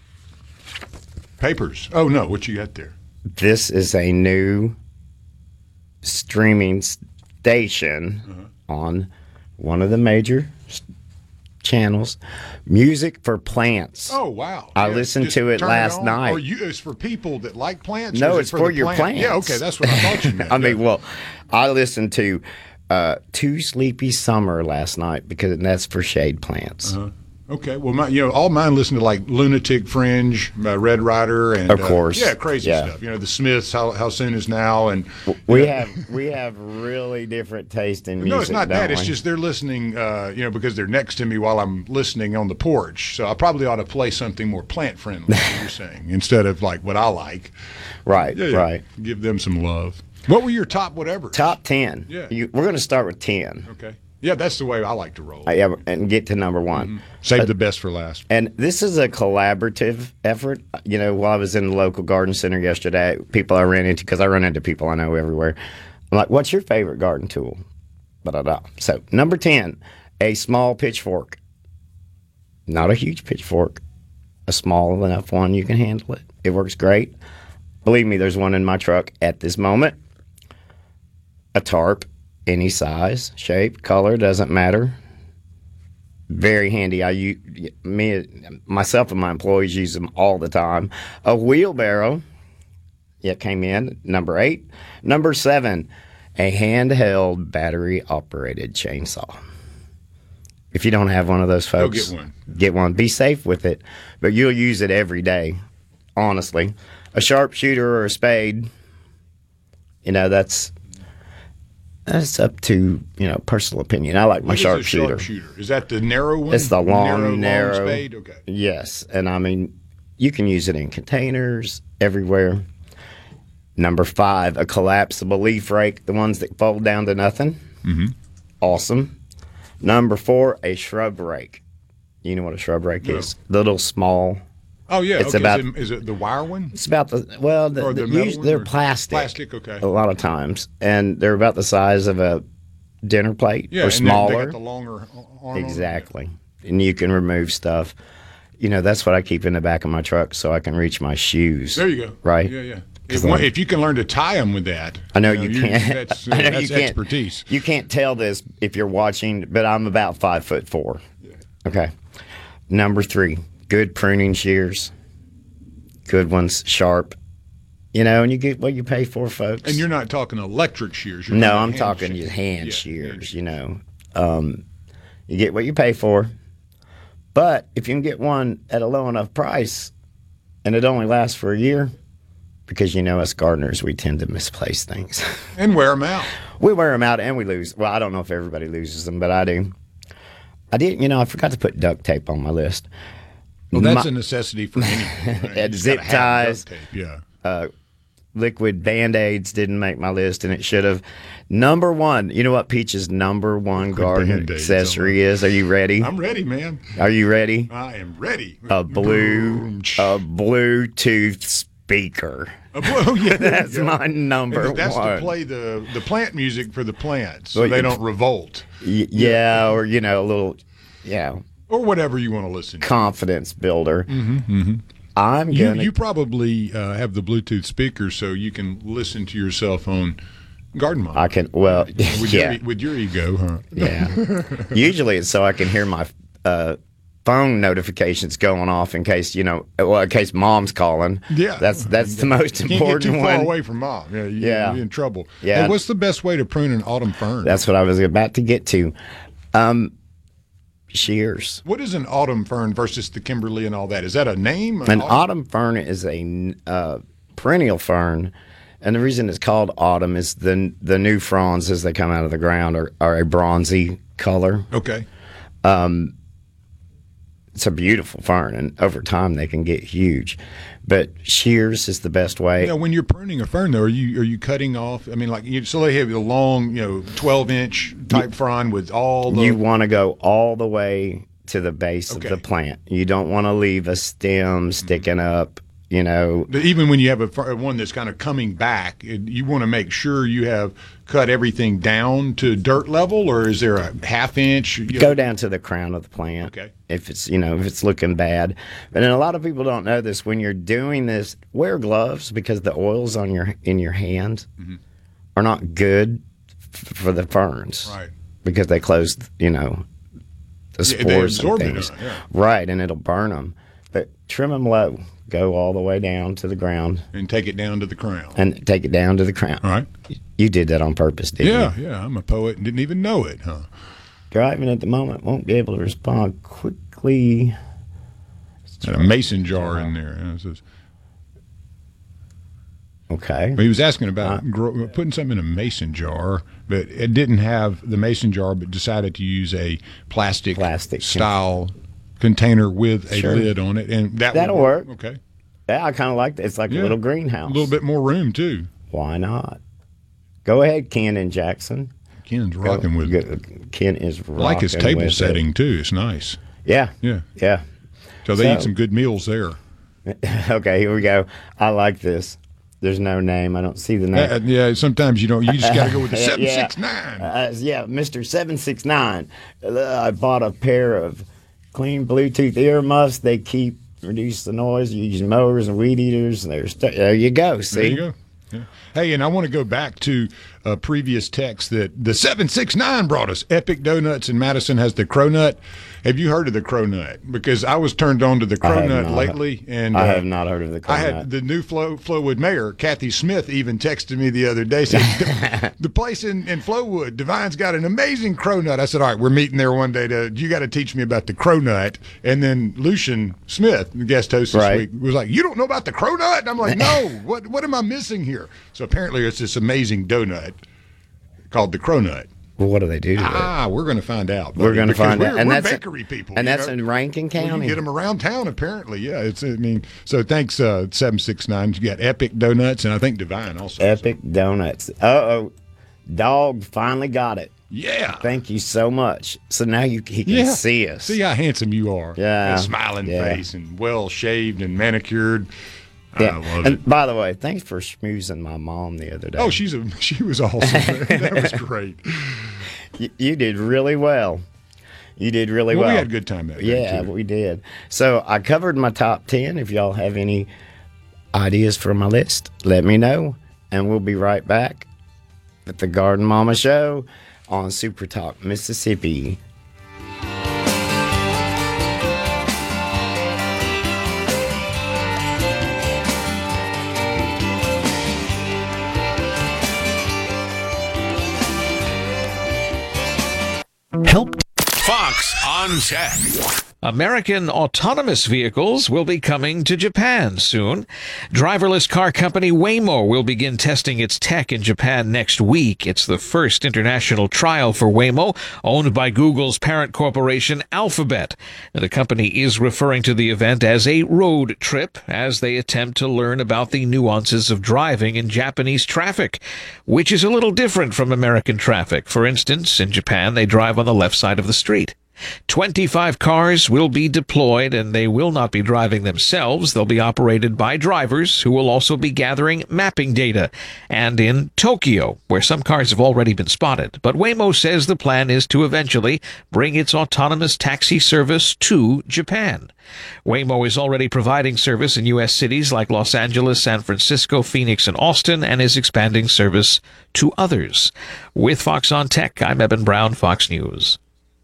Papers. Oh no, what you got there? This is a new streaming station uh-huh. on one of the major channels, Music for Plants. Oh wow! I yeah, listened to it last it night. Or you, it's for people that like plants. No, or it's it for, for the your plant? plants. Yeah, okay, that's what I thought you meant. I mean, yeah. well, I listened to uh, Too Sleepy Summer last night because that's for shade plants. Uh-huh. Okay, well, my, you know, all mine listen to like Lunatic Fringe, uh, Red Rider, and of course, uh, yeah, crazy yeah. stuff. You know, the Smiths, how how soon is now, and we know. have we have really different taste in music. No, it's not that. We? It's just they're listening, uh, you know, because they're next to me while I'm listening on the porch. So I probably ought to play something more plant friendly. Like you're saying, instead of like what I like. Right, yeah, yeah. right. Give them some love. What were your top whatever? Top ten. Yeah, you, we're going to start with ten. Okay. Yeah, that's the way I like to roll. Uh, yeah, and get to number one. Mm-hmm. Save uh, the best for last. And this is a collaborative effort. You know, while I was in the local garden center yesterday, people I ran into, because I run into people I know everywhere, I'm like, what's your favorite garden tool? Ba-da-da. So, number ten, a small pitchfork. Not a huge pitchfork. A small enough one you can handle it. It works great. Believe me, there's one in my truck at this moment. A tarp. Any size, shape, color, doesn't matter. Very handy. I use, me, myself and my employees use them all the time. A wheelbarrow. Yeah, came in. Number eight. Number seven, a handheld battery-operated chainsaw. If you don't have one of those, folks, go get one. Get one. Be safe with it, but you'll use it every day. honestly. A sharpshooter or a spade, you know, that's that's up to, you know, personal opinion. I like my What is a sharpshooter. sharpshooter? Is that the narrow one? It's the long, narrow, narrow. long spade? Okay. Yes, and I mean, you can use it in containers everywhere. Number five, a collapsible leaf rake, the ones that fold down to nothing. Mm-hmm. Awesome. Number four, a shrub rake. You know what a shrub rake No. is? Little, small. Oh, yeah. It's okay. about- is, it, is it the wire one? It's about the well, the, Or the the- metal usually one, they're or- plastic. Plastic, okay. A lot of times, and they're about the size of a dinner plate Yeah, or and they- smaller. They got the longer arm on them. Exactly. And you can remove stuff. You know, that's what I keep in the back of my truck so I can reach my shoes. There you go. Right? Yeah, yeah. 'Cause If, one- like- if you can learn to tie them with that, I know you, you- can't. That's, I know that's you can't, expertise. You can't tell this if you're watching, but I'm about five foot four. Okay. Number three, good pruning shears. Good ones, sharp. You know, and you get what you pay for, folks. And you're not talking electric shears. You're No, talking I'm hand talking shears. just hand Yeah, shears, you know. Um, you get what you pay for. But if you can get one at a low enough price and it only lasts for a year, because you know us gardeners, we tend to misplace things. And wear them out. We wear them out and we lose. Well, I don't know if everybody loses them, but I do. I did, you know, I forgot to put duct tape on my list. Well, that's My- a necessity for anyone. Right? Had You zip gotta have ties. duct tape, Yeah. Uh, liquid Band-Aids didn't make my list, and it should have. Number one, you know what Peach's number one garden Band-Aids, accessory is? Are you ready? I'm ready, man. Are you ready? I am ready. A blue, a Bluetooth speaker. A blue- oh, yeah, there you That's go. my number That's one. to play the, the plant music for the plants so Well, they you- don't revolt. Y- yeah, or you know, a little, yeah, Or whatever you want to listen to. confidence builder. Mm-hmm, mm-hmm. I'm You, gonna. you probably uh, have the Bluetooth speaker so you can listen to yourself on Garden Monitor. I can. Well, with, yeah, your, with your ego, huh? yeah. Usually it's so I can hear my uh, phone notifications going off in case you know, well, in case mom's calling. Yeah, that's that's the most You can't important get too one. far away from mom. Yeah, you, Yeah. you're in trouble. Yeah. Hey, what's the best way to prune an autumn fern? That's what I was about to get to. Um, shears. What is an autumn fern versus the Kimberly and all that? Is that a name? An autumn fern is a uh, perennial fern, and the reason it's called autumn is the the new fronds as they come out of the ground are, are a bronzy color. Okay. Um, it's a beautiful fern, and over time they can get huge. But shears is the best way. Yeah, when you're pruning a fern, though, are you are you cutting off? I mean, like you, so they have a long, you know, twelve inch type frond with all the. You want to go all the way to the base Okay. of the plant. You don't want to leave a stem sticking up. You know, But even when you have a fir- one that's kind of coming back, it, you want to make sure you have cut everything down to dirt level, or is there a half inch? You go know? down to the crown of the plant. Okay. If it's you know if it's looking bad, but then a lot of people don't know this. When you're doing this, wear gloves because the oils on your in your hands Mm-hmm. are not good f- for the ferns. Right. Because they close, you know, the Yeah, they spores absorb and it, things. yeah. Right, and it'll burn them. But trim them low. Go all the way down to the ground And take it down to the crown. and take it down to the crown. All right. You did that on purpose, didn't Yeah, you? yeah. I'm a poet and didn't even know it, huh? Driving at the moment won't be able to respond quickly. Got a mason jar in there. Yeah, it says- Okay. Well, he was asking about grow, putting something in a mason jar, but it didn't have the mason jar, but decided to use a plastic, Plastic style container with a Sure. lid on it, and that That'll would work. Okay, Yeah, I kind of like that. It's like Yeah. a little greenhouse. a little bit more room too. Why not? Go ahead, Ken and Jackson. Ken's rocking Go- with go- it. Ken is I like his rocking table with it. setting too. It's nice. Yeah. Yeah. Yeah. So they So- eat some good meals there. Okay, here we go. I like this. There's no name. I don't see the name. Uh, yeah, sometimes you don't. You just got to go with the Yeah, seven yeah. six nine. Uh, yeah, Mister seven six nine. Uh, I bought a pair of clean Bluetooth earmuffs. They keep reduce the noise. You use mowers and weed eaters. And there's there you go. See, There you go. Yeah. Hey, and I want to go back to a previous text that the seven six nine brought us. Epic Donuts in Madison has the Cronut. Have you heard of the Cronut? Because I was turned on to the Cronut lately, and I uh, have not heard of the Cronut. I had the new Flow, Flowwood mayor, Kathy Smith, even texted me the other day saying the, the place in, in Flowwood, Divine's got an amazing Cronut. I said, all right, we're meeting there one day. To you got to teach me about the Cronut. And then Lucian Smith, the guest host this Right. week, was like, you don't know about the Cronut? And I'm like, no. What what am I missing here? So apparently, it's this amazing donut called the Cronut. Well, what do they do to it? Ah, we're going to find out. We're buddy, going to because find we're, out. And we're that's bakery people. And you that's know? in Rankin Well, you County. can get them around town, apparently. Yeah, it's. I mean, so thanks, uh, seven six nine. You got Epic Donuts, and I think Divine also. Epic Donuts. Uh-oh. Dog finally got it. Yeah. Thank you so much. So now you he can Yeah. see us. See how handsome you are. Yeah. A smiling Yeah. face and well shaved and manicured. Yeah. I love And it. by the way, thanks for schmoozing my mom the other day. Oh, she's a she was awesome. That was great. You, you did really well. You did really Well, well. we had a good time that day, Yeah, too. we did. So I covered my top ten. If y'all have any ideas for my list, let me know. And we'll be right back with the Garden Mama Show on Super Talk Mississippi. Help. Fox on Tech. American autonomous vehicles will be coming to Japan soon. Driverless car company Waymo will begin testing its tech in Japan next week. It's the first international trial for Waymo, owned by Google's parent corporation Alphabet. The company is referring to the event as a road trip as they attempt to learn about the nuances of driving in Japanese traffic, which is a little different from American traffic. For instance, in Japan, they drive on the left side of the street. twenty-five cars will be deployed, and they will not be driving themselves. They'll be operated by drivers who will also be gathering mapping data. And in Tokyo, where some cars have already been spotted. But Waymo says the plan is to eventually bring its autonomous taxi service to Japan. Waymo is already providing service in U S cities like Los Angeles, San Francisco, Phoenix, and Austin, and is expanding service to others. With Fox on Tech, I'm Eben Brown, Fox News.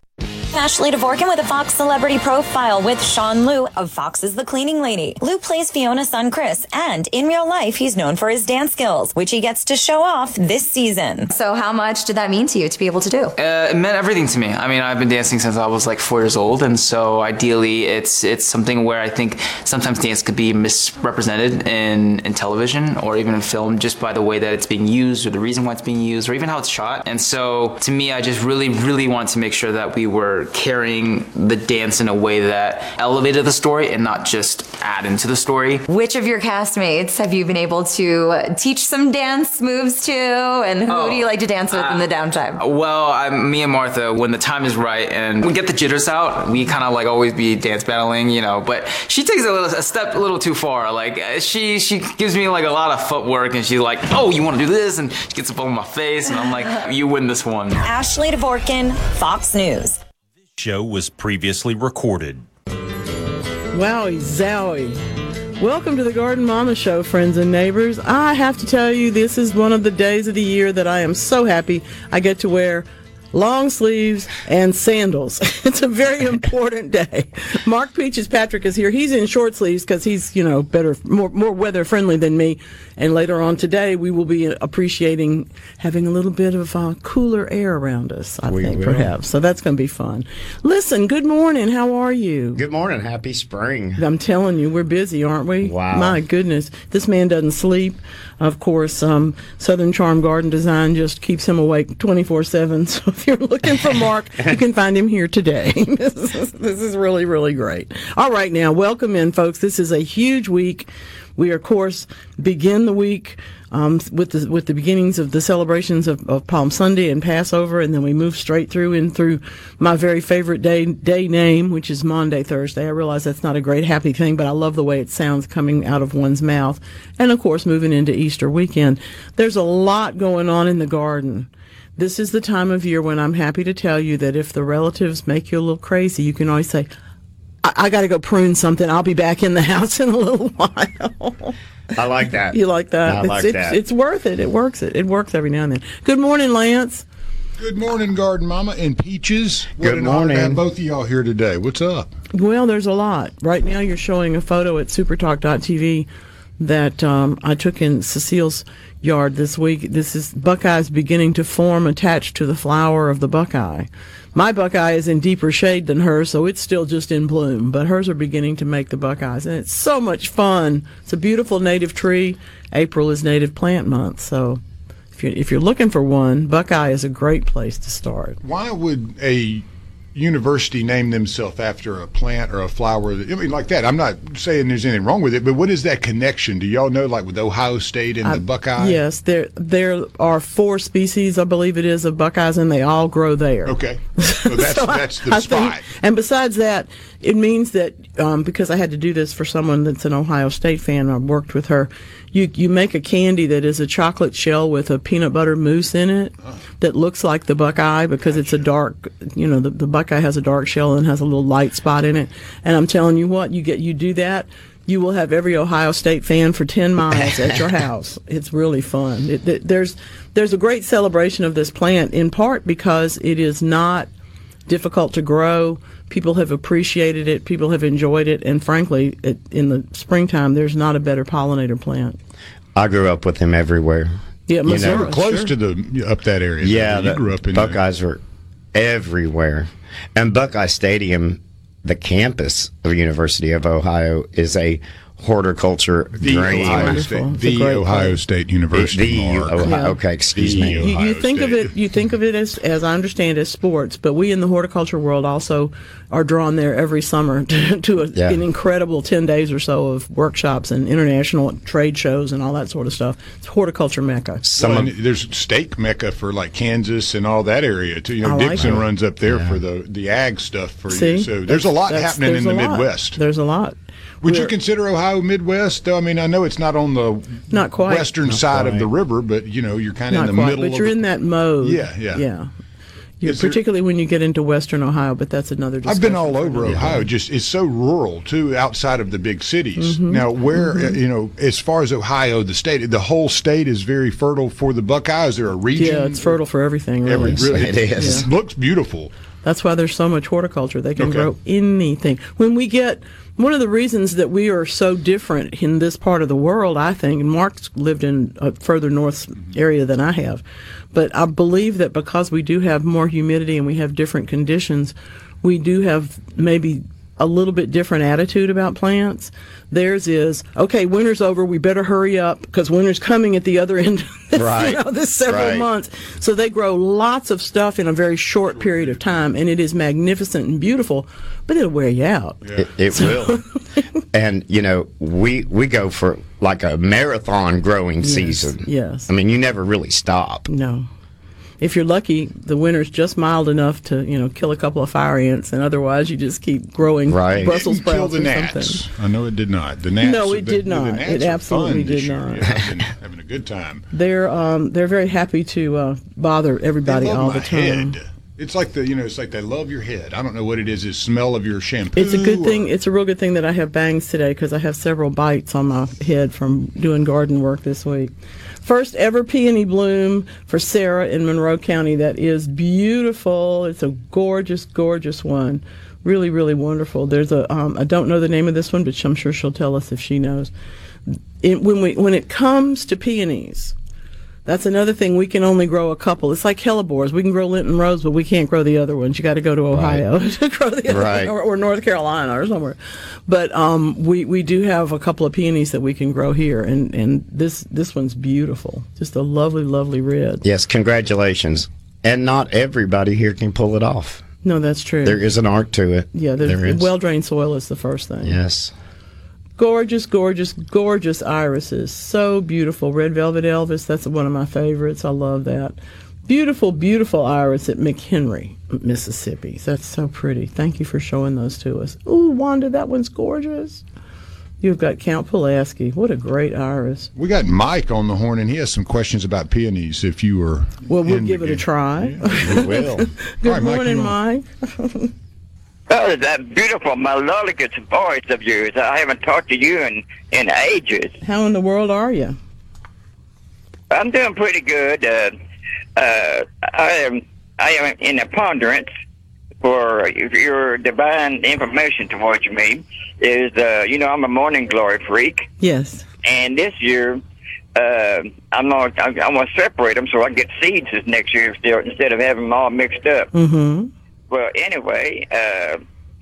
Ashley Dvorkin with a Fox Celebrity Profile with Sean Liu of Fox's The Cleaning Lady. Liu plays Fiona's son Chris, and in real life, he's known for his dance skills, which he gets to show off this season. So how much did that mean to you to be able to do? Uh, it meant everything to me. I mean, I've been dancing since I was like four years old, and so ideally, it's it's something where I think sometimes dance could be misrepresented in, in television or even in film just by the way that it's being used or the reason why it's being used or even how it's shot. And so to me, I just really, really wanted to make sure that we were carrying the dance in a way that elevated the story and not just add into the story. Which of your castmates have you been able to teach some dance moves to, and who Oh, do you like to dance with uh, in the downtime? Well, I, me and Martha, when the time is right and we get the jitters out, we kind of like always be dance battling, you know, but she takes a little a step a little too far. Like uh, she she gives me like a lot of footwork, and she's like, oh, you want to do this? And she gets up on my face, and I'm like, you win this one. Ashley Dvorkin, Fox News. Show was previously recorded. Wowie zowie. Welcome to the Garden Mama Show, friends and neighbors. I have to tell you, this is one of the days of the year that I am so happy I get to wear long sleeves and sandals. It's a very important day. Mark Peaches Patrick is here. He's in short sleeves because he's, you know, better, more, more weather friendly than me. And later on today, we will be appreciating having a little bit of uh, cooler air around us, I We think, will. perhaps. So that's going to be fun. Listen, good morning. How are you? Good morning. Happy spring. I'm telling you, we're busy, aren't we? Wow. My goodness. This man doesn't sleep. Of course, um, Southern Charm Garden Design just keeps him awake twenty-four seven. So if you're looking for Mark, you can find him here today. This is, this is really, really great. All right, now, welcome in, folks. This is a huge week. We, of course, begin the week um, with the with the beginnings of the celebrations of, of Palm Sunday and Passover, and then we move straight through and through my very favorite day day name, which is Maundy Thursday. I realize that's not a great happy thing, but I love the way it sounds coming out of one's mouth. And, of course, moving into Easter weekend. There's a lot going on in the garden. This is the time of year when I'm happy to tell you that if the relatives make you a little crazy, you can always say, I, I got to go prune something. I'll be back in the house in a little while. I like that. You like that? I it's, like it's, that. It's worth it. It works. It it works every now and then. Good morning, Lance. Good morning, Garden Mama and Peaches. What Good an honor morning. to have both of y'all here today. What's up? Well, there's a lot. Right now, you're showing a photo at supertalk dot t v that um, I took in Cecile's yard this week. This is buckeyes beginning to form attached to the flower of the buckeye. My buckeye is in deeper shade than hers, so it's still just in bloom, but hers are beginning to make the buckeyes, and it's so much fun. It's a beautiful native tree. April is native plant month, so if you're, if you're looking for one, buckeye is a great place to start. Why would a university name themselves after a plant or a flower? I mean, like that. I'm not saying there's anything wrong with it, but what is that connection? Do y'all know, like with Ohio State and I- the Buckeye? Yes, there there are four species, I believe it is, of buckeyes, and they all grow there. Okay, so that's So I- that's the I spot. think- and besides that, it means that um, because I had to do this for someone that's an Ohio State fan, I worked with her. You you make a candy that is a chocolate shell with a peanut butter mousse in it that looks like the buckeye because it's a dark, you know, the, the buckeye has a dark shell and has a little light spot in it. And I'm telling you what, you get you do that, you will have every Ohio State fan for ten miles at your house. It's really fun. It, it, there's there's a great celebration of this plant in part because it is not difficult to grow. People have appreciated it. People have enjoyed it. And frankly, it, in the springtime, there's not a better pollinator plant. I grew up with him everywhere. Yeah, You know, Missouri, We're close sure. to the up that area. Yeah, you the grew up in Buckeyes were everywhere. And Buckeye Stadium, the campus of the University of Ohio, is a horticulture the dream. Ohio State, It's a the great Ohio place. State University. The Mark. Ohio, Yeah. okay, excuse The me. You, you Ohio think of State. it. You think of it as, as I understand, as sports. But we in the horticulture world also are drawn there every summer to, to a, Yeah. an incredible ten days or so of workshops and international trade shows and all that sort of stuff. It's horticulture mecca. Some well, there's steak mecca for like Kansas and all that area too. You know, I like Dixon it. runs up there Yeah. for the the ag stuff for See, you. So there's a lot That's- happening in there's the a lot. Midwest. There's a lot. Would you We're- consider Ohio Midwest? Though I mean, I know it's not on the Not quite. western Not side of quite. the river, but you know, you're kind of Not in the quite, middle. but of you're the- in that mode. Yeah, yeah. yeah. You're, Is there- particularly when you get into western Ohio, but that's another discussion. I've been all for over another Ohio. day. Just it's so rural too, outside of the big cities. Mhm. Now, where Mhm. uh, you know, as far as Ohio, the state, the whole state is very fertile for the Buckeyes. Is there a region? Yeah, it's fertile for everything, really. Every, really It is. It looks beautiful. That's why there's so much horticulture. They can Okay. grow anything. When we get one of the reasons that we are so different in this part of the world, I think, and Mark's lived in a further north area than I have, but I believe that because we do have more humidity and we have different conditions, we do have maybe a little bit different attitude about plants. Theirs is, okay, winter's over, we better hurry up because winter's coming at the other end of this, Right. you know, this several Right. months. So they grow lots of stuff in a very short period of time, and it is magnificent and beautiful, but it'll wear you out. It, it will. And, you know, we we go for like a marathon growing Yes, season. yes. I mean, you never really stop. No. If you're lucky, the winter's just mild enough to, you know, kill a couple of fire ants, and otherwise you just keep growing Right. Brussels Didn't kill sprouts the or gnats. something. I know it did not. The gnats. No, it have did been- not. The gnats It are absolutely fun this did year. not. Yeah, I've been having a good time. They're um they're very happy to uh, bother everybody They love all my the time. head. It's like the you know, it's like they love your head. I don't know what it is. It's smell of your shampoo. It's a good or- thing. It's a real good thing that I have bangs today because I have several bites on my head from doing garden work this week. First ever peony bloom for Sarah in Monroe County. That is beautiful. It's a gorgeous, gorgeous one. Really, really wonderful. There's a um, I don't know the name of this one, but I'm sure she'll tell us if she knows. It, when we when it comes to peonies, that's another thing. We can only grow a couple. It's like hellebores. We can grow Linton Rose, but we can't grow the other ones. You got to go to Ohio to grow the other Right. or, or North Carolina or somewhere. But um, we we do have a couple of peonies that we can grow here, and, and this this one's beautiful. Just a lovely, lovely red. Yes, congratulations. And not everybody here can pull it off. No, that's true. There is an art to it. yeah, there there's is. well drained soil is the first thing. Yes. Gorgeous, gorgeous, gorgeous irises. So beautiful. Red Velvet Elvis, that's one of my favorites. I love that. Beautiful, beautiful iris at McHenry, Mississippi. That's so pretty. Thank you for showing those to us. Ooh, Wanda, that one's gorgeous. You've got Count Pulaski. What a great iris. We got Mike on the horn, and he has some questions about peonies. If you were, Well, we'll in give the it a game. try. We will. Good All right, Mike, morning, you Mike. Oh, that beautiful melodious voice of yours. I haven't talked to you in, in ages. How in the world are you? I'm doing pretty good. Uh, uh, I am I am in a ponderance for your divine information towards me. Is uh, you know, I'm a morning glory freak. Yes. And this year, uh, I'm not. I'm, I'm going to separate them so I get seeds this next year still, instead of having them all mixed up. Mm-hmm. Well, anyway, uh,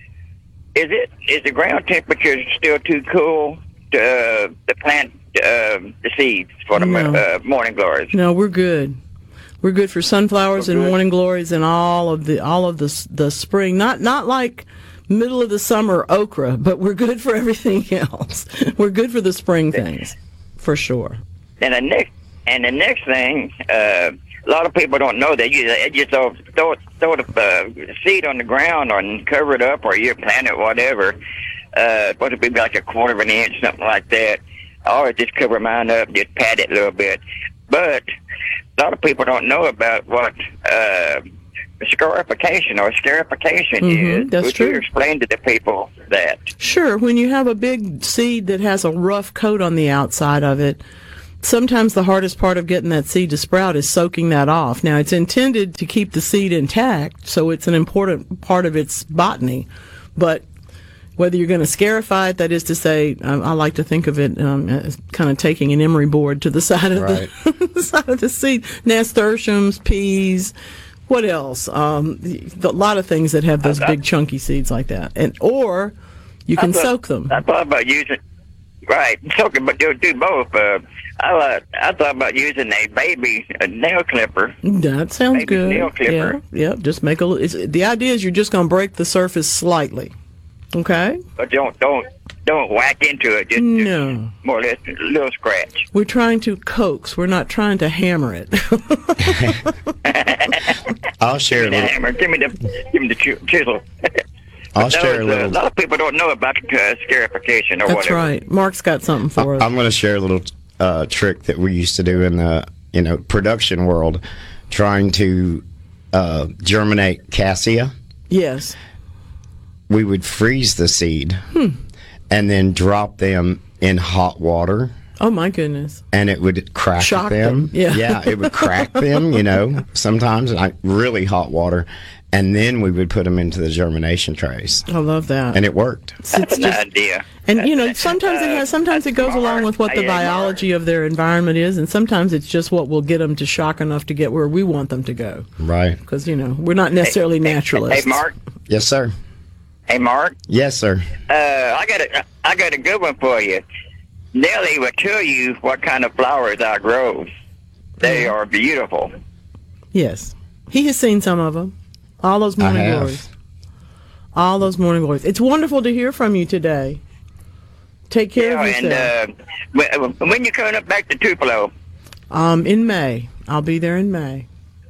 is it is the ground temperature still too cool to, uh, to plant uh, the seeds for the No. uh, morning glories? No, we're good. We're good for sunflowers and morning glories and all of the all of the the spring. Not not like middle of the summer okra, but we're good for everything else. We're good for the spring things, for sure. And the next and the next thing, uh, a lot of people don't know that you they just throw throw, throw the uh, seed on the ground and cover it up, or you plant it, whatever. Uh, supposed to be like a quarter of an inch, something like that. I always just cover mine up, just pat it a little bit. But a lot of people don't know about what uh, scarification or scarification Mhm, is. that's Would true. you explain to the people that? Sure. When you have a big seed that has a rough coat on the outside of it, sometimes the hardest part of getting that seed to sprout is soaking that off. Now, it's intended to keep the seed intact, so it's an important part of its botany. But whether you're going to scarify it, that is to say, um, I like to think of it um, as kind of taking an emery board to the side of Right. the, the side of the seed. Nasturtiums, peas, what else? Um, the- a lot of things that have those big chunky seeds like that, and or you can I thought- soak them. I thought about using, right, soaking, but do, do both. Uh, I uh, I thought about using a baby a nail clipper. That sounds Maybe good. nail clipper. Yeah, yeah. Just make a. li- It's, the idea is you're just going to break the surface slightly. Okay. But don't don't don't whack into it. Just, No. just more or less a little scratch. We're trying to coax. We're not trying to hammer it. I'll share a Give me the little. hammer. Give me the give me the chi- chisel. I'll But share a those, uh, little. a lot of people don't know about uh, scarification or That's whatever. right. Mark's got something for us. I'm going to share a little uh, trick that we used to do in the you know production world, trying to uh, germinate cassia. Yes. We would freeze the seed Hmm. and then drop them in hot water, Oh my goodness. and it would crack Shock them. them, yeah. yeah, it would crack them. You know, sometimes like really hot water, and then we would put them into the germination trays, I love that. and it worked. That's an idea. And you know, sometimes it has. Sometimes it goes along with what the biology of their environment is, and sometimes it's just what will get them to shock enough to get where we want them to go. Right. Because you know, we're not necessarily naturalists. Hey, Mark. Yes, sir. Hey, Mark. Yes, sir. Uh, I got a I got a good one for you. Nellie will tell you what kind of flowers I grow. They are beautiful. Yes, he has seen some of them. All those I morning have. glories. All those morning glories. It's wonderful to hear from you today. Take care of And yourself. uh, when, when you coming up back to Tupelo? Um, in May, I'll be there in May.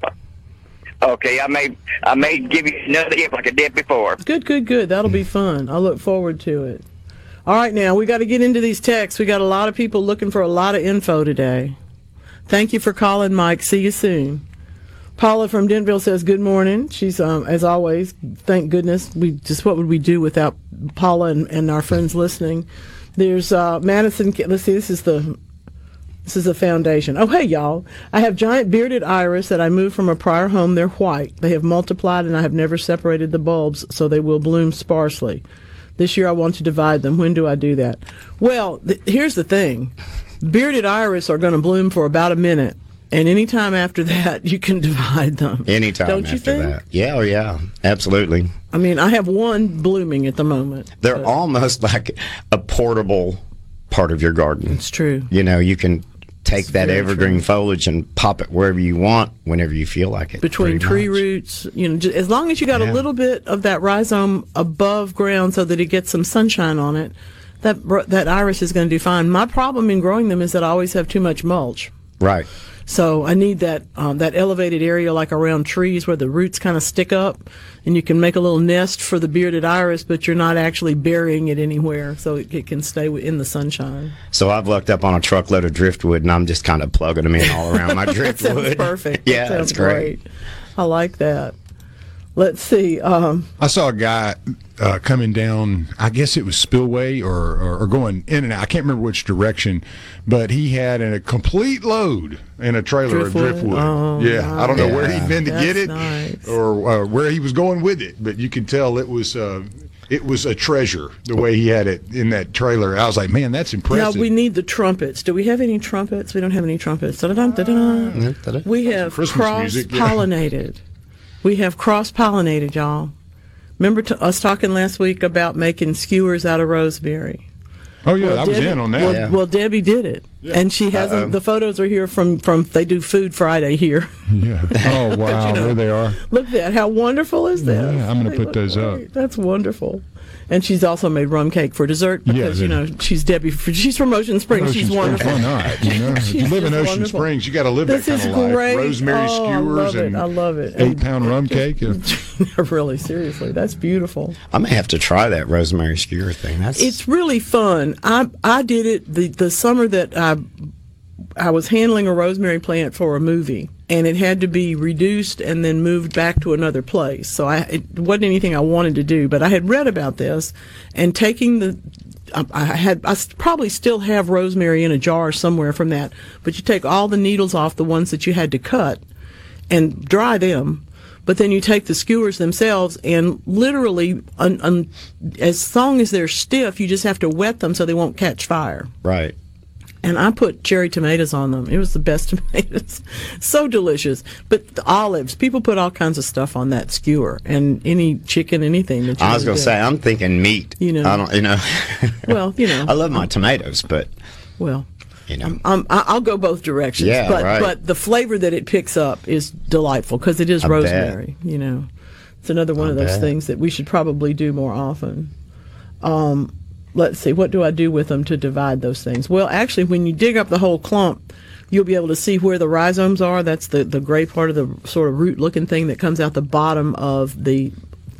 Okay, I may I may give you another gift like I did before. Good, good, good. That'll be fun. I look forward to it. All right, now we got to get into these texts. We got a lot of people looking for a lot of info today. Thank you for calling, Mike. See you soon. Paula from Denville says good morning. She's um, as always. Thank goodness. We just what would we do without Paula and, and our friends listening? There's uh, Madison. Let's see. This is the this is the foundation. Oh, hey y'all! I have giant bearded iris that I moved from a prior home. They're white. They have multiplied, and I have never separated the bulbs, so they will bloom sparsely. This year I want to divide them. When do I do that? Well, th- here's the thing. Bearded iris are going to bloom for about a minute, and anytime after that, you can divide them. Anytime Don't you after think? that. Yeah, oh yeah, absolutely. I mean, I have one blooming at the moment. They're almost like a portable part of your garden. It's true. You know, you can take that very evergreen true. foliage and pop it wherever you want, whenever you feel like it. Between pretty tree much. roots, you know, just, as long as you got Yeah. a little bit of that rhizome above ground so that it gets some sunshine on it, that br- that iris is going to do fine. My problem in growing them is that I always have too much mulch. Right. So I need that um, that elevated area like around trees where the roots kind of stick up, and you can make a little nest for the bearded iris, but you're not actually burying it anywhere, so it, it can stay in the sunshine. So I've lucked up on a truckload of driftwood, and I'm just kind of plugging them in all around my That sounds driftwood. perfect. Yeah, that sounds that's great. I like that. Let's see. Um, I saw a guy uh, coming down, I guess it was Spillway or, or, or going in and out. I can't remember which direction, but he had a complete load in a trailer Driftwood? of driftwood. Oh, yeah, wow. I don't know Yeah. where he'd been to That's get it nice. or uh, where he was going with it, but you could tell it was uh, it was a treasure the way he had it in that trailer. I was like, man, that's now impressive. we need the trumpets. Do we have any trumpets? We don't have any trumpets. Da-da-dum, da-da-dum. Da-da. We have Christmas music, yeah. cross-pollinated. We have cross-pollinated, y'all. Remember to us talking last week about making skewers out of rosemary? Oh yeah, Well, I was Debbie- in on that. Well, Yeah. well, Debbie did it, Yeah. and she hasn't. Uh-oh. The photos are here from from. They do Food Friday here. Yeah. Oh wow, you know, there they are. Look at that! How wonderful is that? Yeah, I'm gonna They put look those up. great. That's wonderful. And she's also made rum cake for dessert Yeah, because you they- know she's Debbie. She's from Ocean Springs. Ocean she's Springs, wonderful. why not? You know, if you She's live in just Ocean wonderful. Springs, you got to live This that is kind of life. great. Rosemary Oh, I skewers love it. and I love it. eight pound rum cake. Yeah. Really, seriously, that's beautiful. I may have to try that rosemary skewer thing. That's It's really fun. I I did it the the summer that I I was handling a rosemary plant for a movie, and it had to be reduced and then moved back to another place. So I it wasn't anything I wanted to do, but I had read about this, and taking the I, I had I s- probably still have rosemary in a jar somewhere from that, but you take all the needles off the ones that you had to cut and dry them. But then you take the skewers themselves and literally, un, un, as long as they're stiff, you just have to wet them so they won't catch fire. right. And I put cherry tomatoes on them. It was the best tomatoes. So delicious. But the olives, people put all kinds of stuff on that skewer. And any chicken, anything that you I was wanna going to do. say, I'm thinking meat. You know. I don't, you know. Well, you know. I love my tomatoes, but Well, you know, um, I- I'll go both directions. Yeah, but, right. but the flavor that it picks up is delightful because it is I rosemary. You know, it's another one I of those bet. things that we should probably do more often. Um, let's see, what do I do with them to divide those things? Well, actually, when you dig up the whole clump, you'll be able to see where the rhizomes are. That's the, the gray part of the sort of root-looking thing that comes out the bottom of the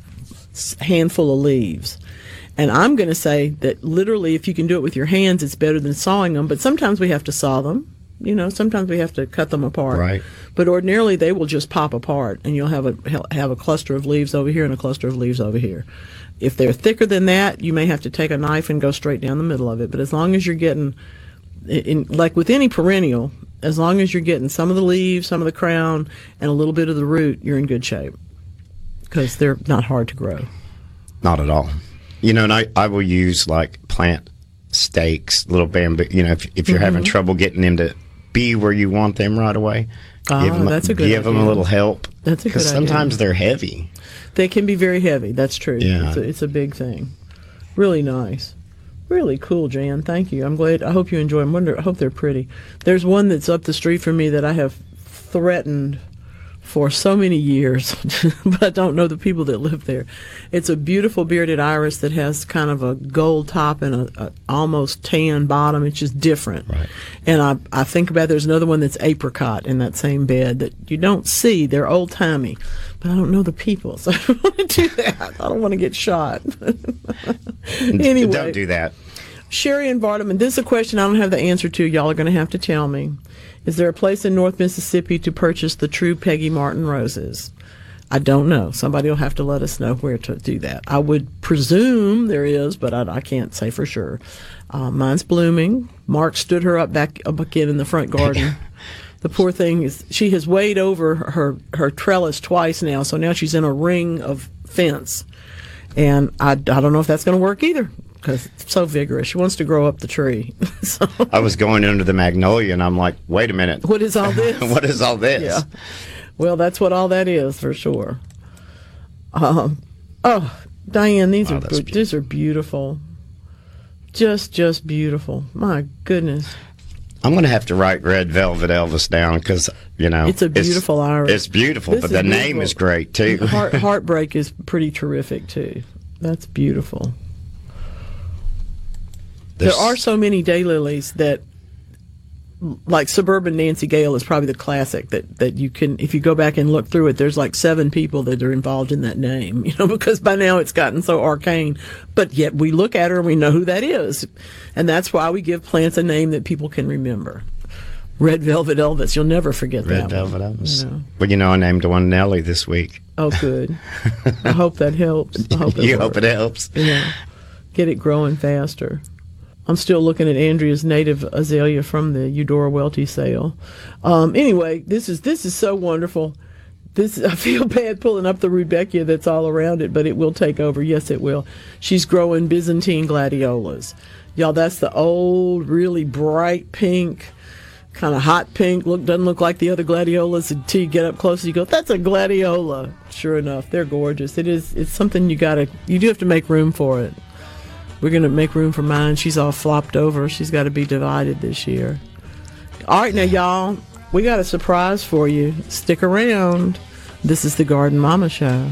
s- handful of leaves. And I'm going to say that literally, if you can do it with your hands, it's better than sawing them. But sometimes we have to saw them. You know, sometimes we have to cut them apart. Right. But ordinarily, they will just pop apart, and you'll have a have a cluster of leaves over here and a cluster of leaves over here. If they're thicker than that, you may have to take a knife and go straight down the middle of it. But as long as you're getting, in, like with any perennial, as long as you're getting some of the leaves, some of the crown, and a little bit of the root, you're in good shape because they're not hard to grow. not at all. You know, and I, I will use like plant stakes, little bamboo. You know, if, if you're Mhm. having trouble getting them to be where you want them right away, Ah, give them, that's a good give them a idea. little help. That's a good Because idea. sometimes they're heavy. They can be very heavy. That's true. Yeah. It's a, it's a big thing. Really nice. Really cool, Jan. Thank you. I'm glad. I hope you enjoy them. Wonder, I hope they're pretty. There's one that's up the street from me that I have threatened for so many years, but I don't know the people that live there. It's a beautiful bearded iris that has kind of a gold top and a, a almost tan bottom. It's just different. Right. And I, I think about there's another one that's apricot in that same bed that you don't see. They're old timey, but I don't know the people, so I don't want to do that. I don't want to get shot. Anyway, Don't do that. Sherry and Vardaman, this is a question I don't have the answer to. Y'all are going to have to tell me. Is there a place in North Mississippi to purchase the true Peggy Martin roses? I don't know. Somebody will have to let us know where to do that. I would presume there is, but I, I can't say for sure. Uh, mine's blooming. Mark stood her up back up again in the front garden. The poor thing is, she has weighed over her, her trellis twice now, so now she's in a ring of fence. And I, I don't know if that's going to work either, because it's so vigorous. She wants to grow up the tree. So, I was going under the magnolia, and I'm like, wait a minute. what is all this? What is all this? Yeah. Well, that's what all that is for sure. Um, oh, Diane, these Wow, are that's bu- these are beautiful. Just, just beautiful. My goodness. I'm going to have to write Red Velvet Elvis down because, you know. It's a beautiful iris. It's beautiful, This but is the name beautiful. is great, too. Heart, Heartbreak is pretty terrific, too. That's beautiful. There's- There are so many daylilies that, like Suburban Nancy Gale is probably the classic that, that you can, if you go back and look through it, there's like seven people that are involved in that name, you know, because by now it's gotten so arcane. But yet we look at her and we know who that is. And that's why we give plants a name that people can remember. red velvet Elvis. You'll never forget Red that Velvet one, Elvis. you know. Well, you know, I named one Nelly this week. Oh, good. I hope that helps. I hope it you works. hope it helps. Yeah. Get it growing faster. I'm still looking at Andrea's native azalea from the Eudora Welty sale. Um, anyway, this is this is so wonderful. This I feel bad pulling up the rudbeckia that's all around it, but it will take over. Yes, it will. She's growing Byzantine gladiolas. Y'all, that's the old, really bright pink, kind of hot pink. Look, doesn't look like the other gladiolas until you get up close. You go, that's a gladiola. Sure enough, they're gorgeous. It is. It's something you gotta. You do have to make room for it. We're gonna make room for mine. She's all flopped over. She's got to be divided this year. All right, now y'all, we got a surprise for you. Stick around. This is the Garden Mama Show.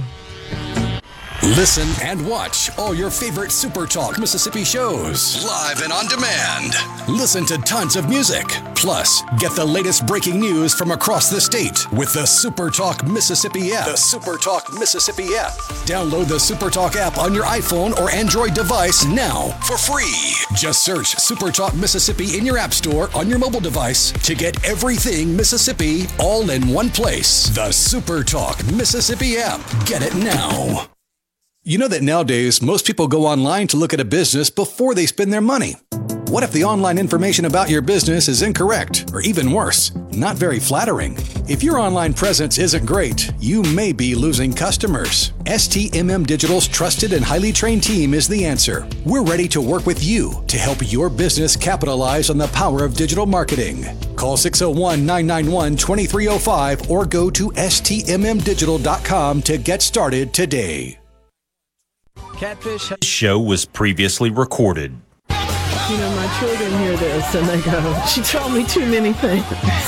Listen and watch all your favorite Super Talk Mississippi shows live and on demand. Listen to tons of music. Plus, get the latest breaking news from across the state with the Super Talk Mississippi app. The Super Talk Mississippi app. Download the Super Talk app on your iPhone or Android device now for free. Just search Super Talk Mississippi in your app store on your mobile device to get everything Mississippi all in one place. The Super Talk Mississippi app. Get it now. You know that nowadays, most people go online to look at a business before they spend their money. What if the online information about your business is incorrect, or even worse, not very flattering? If your online presence isn't great, you may be losing customers. S T M M Digital's trusted and highly trained team is the answer. We're ready to work with you to help your business capitalize on the power of digital marketing. Call six oh one, nine nine one, two three oh five or go to S T M M digital dot com to get started today. Catfish show was previously recorded. You know, my children hear this and they go, she told me too many things.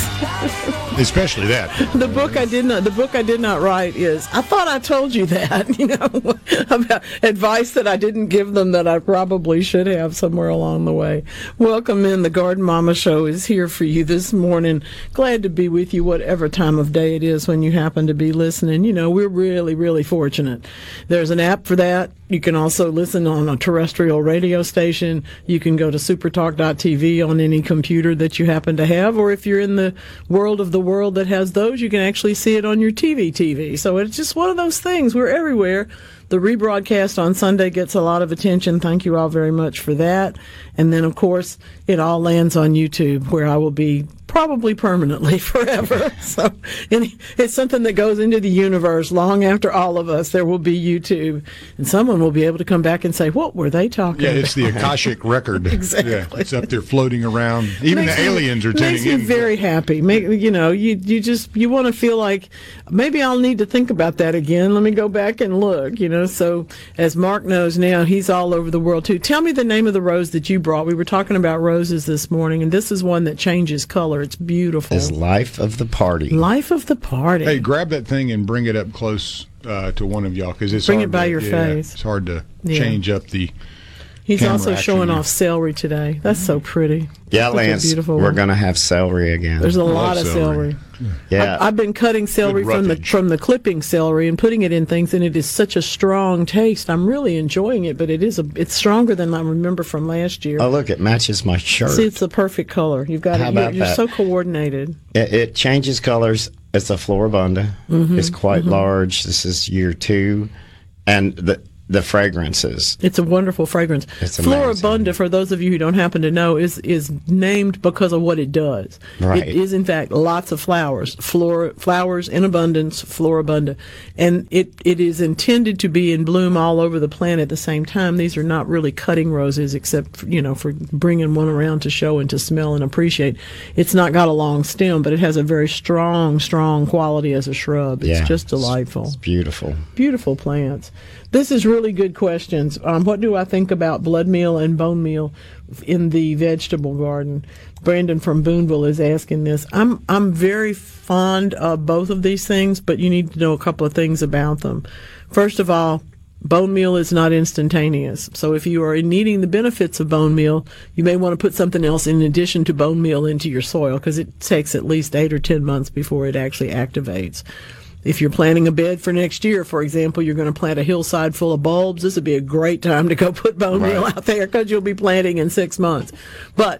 Especially that. The book I did not the book I did not write is I thought I told you that, you know, about advice that I didn't give them that I probably should have somewhere along the way. Welcome in. The Garden Mama Show is here for you this morning. Glad to be with you whatever time of day it is when you happen to be listening. You know, we're really, really fortunate. There's an app for that. You can also listen on a terrestrial radio station. You can go to supertalk dot t v on any computer that you happen to have, or if you're in the world of the world that has those, you can actually see it on your T V T V. So it's just one of those things. We're everywhere. The rebroadcast on Sunday gets a lot of attention. Thank you all very much for that. And then, of course, it all lands on YouTube, where I will be probably permanently forever. So and it's something that goes into the universe long after all of us. There will be YouTube, and someone will be able to come back and say, what were they talking yeah, about? Yeah, it's the Akashic record. Exactly. Yeah, it's up there floating around. Even makes the aliens me, are tuning makes in. Makes me very happy. Make, you know, you, you just, you want to feel like, maybe I'll need to think about that again. Let me go back and look, you know. So as Mark knows now, he's all over the world too. Tell me the name of the rose that you brought. We were talking about roses this morning, and this is one that changes color. It's beautiful. It's Life of the Party. Life of the Party. Hey, grab that thing and bring it up close uh, to one of y'all, because it's bring hard it by to, your yeah, face. It's hard to yeah. change up the. He's also showing off celery today. That's so pretty. Yeah, Such Lance, we're going to have celery again. There's a lot of celery. celery. Yeah, I've, I've been cutting celery from the from the clipping celery and putting it in things, and it is such a strong taste. I'm really enjoying it, but it is a it's stronger than I remember from last year. Oh, look, it matches my shirt. See, it's the perfect color. You've got How it. You're, about you're that? so coordinated. It, it changes colors. It's a Floribunda. Mm-hmm, it's quite mm-hmm. large. This is year two, and the the fragrances. It's a wonderful fragrance. It's Floribunda, for those of you who don't happen to know, is is named because of what it does. Right. It is, in fact, lots of flowers. Flora, flowers in abundance, Floribunda. And it, it is intended to be in bloom all over the plant at the same time. These are not really cutting roses, except, for, you know, for bringing one around to show and to smell and appreciate. It's not got a long stem, but it has a very strong, strong quality as a shrub. It's yeah, just delightful. It's beautiful. Beautiful plants. This is really good questions. Um, what do I think about blood meal and bone meal in the vegetable garden? Brandon from Boonville is asking this. I'm I'm very fond of both of these things, but you need to know a couple of things about them. First of all, bone meal is not instantaneous. So if you are needing the benefits of bone meal, you may want to put something else in addition to bone meal into your soil, because it takes at least eight or ten months before it actually activates. If you're planting a bed for next year, for example, you're going to plant a hillside full of bulbs, this would be a great time to go put bone right. meal out there, because you'll be planting in six months. But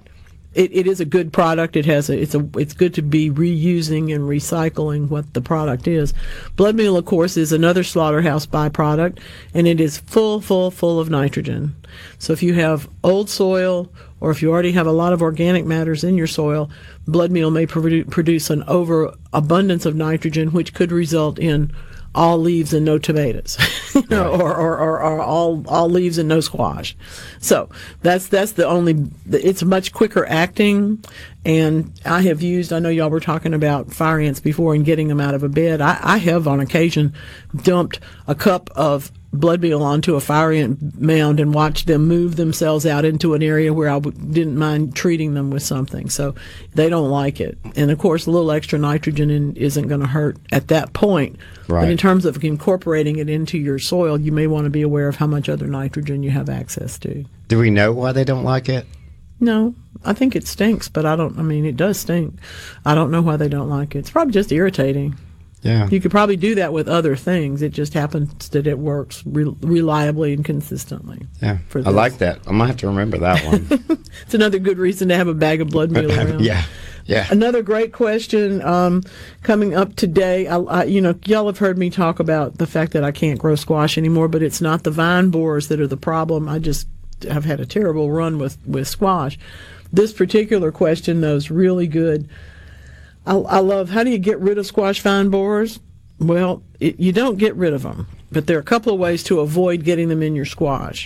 it, it is a good product. It has a, it's a, it's good to be reusing and recycling what the product is. Blood meal, of course, is another slaughterhouse byproduct, and it is full, full, full of nitrogen. So if you have old soil, or if you already have a lot of organic matters in your soil, blood meal may produ- produce an overabundance of nitrogen, which could result in all leaves and no tomatoes, you know, or, or, or, or all all leaves and no squash. So that's that's the only. It's much quicker acting, and I have used. I know y'all were talking about fire ants before and getting them out of a bed. I, I have on occasion dumped a cup of blood meal onto a fire ant mound and watched them move themselves out into an area where I w- didn't mind treating them with something. So they don't like it, and of course, a little extra nitrogen in, isn't going to hurt at that point. Right. But in terms of incorporating it into your soil, you may want to be aware of how much other nitrogen you have access to. Do we know why they don't like it? No, I think it stinks, but I don't, I mean, it does stink. I don't know why they don't like it. It's probably just irritating. Yeah. You could probably do that with other things. It just happens that it works re- reliably and consistently. Yeah. For I this. like that. I might have to remember that one. It's another good reason to have a bag of blood meal around. Yeah. Yeah. Another great question um, coming up today. I, I, you know, y'all have heard me talk about the fact that I can't grow squash anymore, but it's not the vine borers that are the problem. I just have had a terrible run with, with squash. This particular question, though, is really good. I, I love, how do you get rid of squash vine borers? Well, it, you don't get rid of them, but there are a couple of ways to avoid getting them in your squash.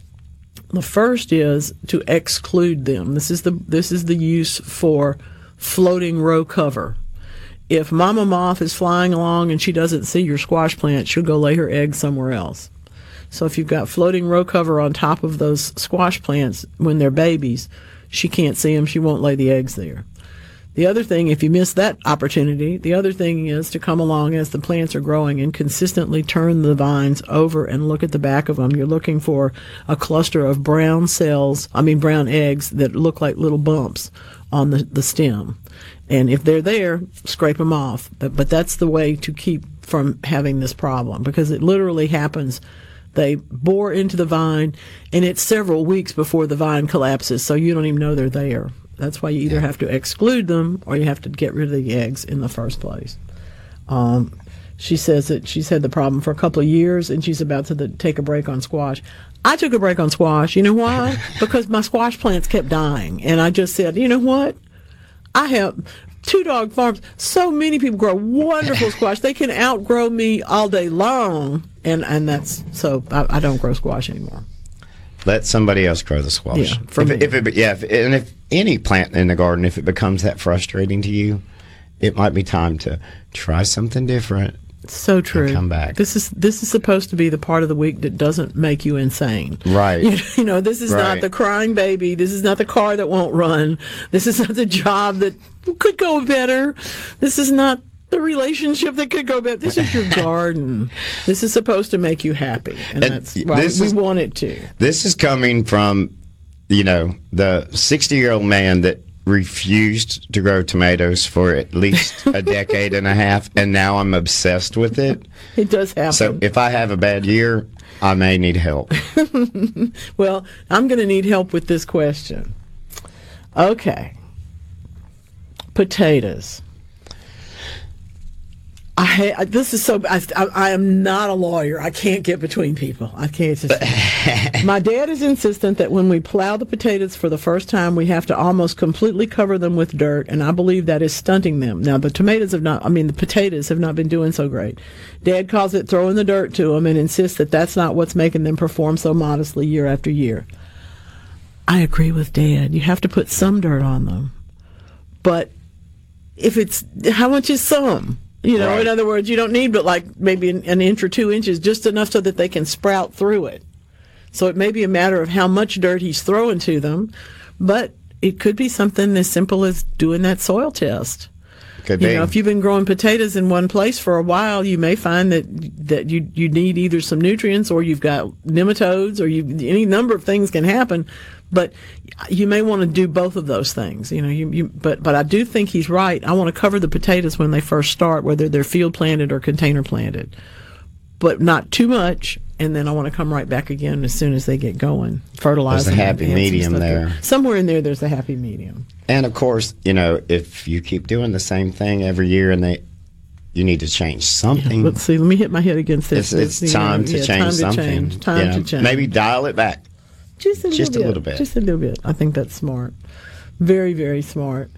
The first is to exclude them. This is the this is the use for floating row cover. If mama moth is flying along and she doesn't see your squash plant, she'll go lay her eggs somewhere else. So if you've got floating row cover on top of those squash plants when they're babies, she can't see them, she won't lay the eggs there. The other thing, if you miss that opportunity, the other thing is to come along as the plants are growing and consistently turn the vines over and look at the back of them. You're looking for a cluster of brown cells, I mean brown eggs that look like little bumps on the, the stem. And if they're there, scrape them off. But, but that's the way to keep from having this problem, because it literally happens. They bore into the vine, and it's several weeks before the vine collapses, so you don't even know they're there. That's why you either have to exclude them or you have to get rid of the eggs in the first place. Um, she says that she's had the problem for a couple of years, and she's about to the, take a break on squash. I took a break on squash. You know why? Because my squash plants kept dying, and I just said, you know what? I have two dog farms. So many people grow wonderful squash. They can outgrow me all day long, and, and that's so I, I don't grow squash anymore. Let somebody else grow the squash. Yeah, for if, me. It, if it, yeah, if, and if any plant in the garden, if it becomes that frustrating to you, it might be time to try something different. So true. And come back. This is this is supposed to be the part of the week that doesn't make you insane. Right. You, you know, this is Right. not the crying baby. This is not the car that won't run. This is not the job that could go better. This is not the relationship that could go better. This is your garden. This is supposed to make you happy, and, And that's why this we is- want it to. This is coming from, you know, the sixty-year-old man that refused to grow tomatoes for at least a decade and a half, and now I'm obsessed with it. It does happen. So if I have a bad year, I may need help. Well, I'm going to need help with this question. Okay. Potatoes. I ha- this is so. I, I, I am not a lawyer. I can't get between people. I can't. Just, my dad is insistent that when we plow the potatoes for the first time, we have to almost completely cover them with dirt, and I believe that is stunting them. Now, the tomatoes have not. I mean, the potatoes have not been doing so great. Dad calls it throwing the dirt to them, and insists that that's not what's making them perform so modestly year after year. I agree with Dad. You have to put some dirt on them, but if it's how much is some? You know, Right. in other words, you don't need but like maybe an, an inch or two inches, just enough so that they can sprout through it. So it may be a matter of how much dirt he's throwing to them, but it could be something as simple as doing that soil test. Could You be. know, if you've been growing potatoes in one place for a while, you may find that that you you need either some nutrients or you've got nematodes or you any number of things can happen. But you may want to do both of those things, you know. You, you, but but I do think he's right. I want to cover the potatoes when they first start, whether they're field planted or container planted, but not too much and then I want to come right back again as soon as they get going. Fertilize. There's a happy medium there. Somewhere in there, there's a happy medium. And of course, you know, if you keep doing the same thing every year, and they, you need to change something. Yeah, let's see. Let me hit my head against this. It's, it's this, time, know, to yeah, change time something. to change. Time you know, to change. Maybe dial it back. Just a, Just little, a bit. little bit. Just a little bit. I think that's smart. Very, very smart.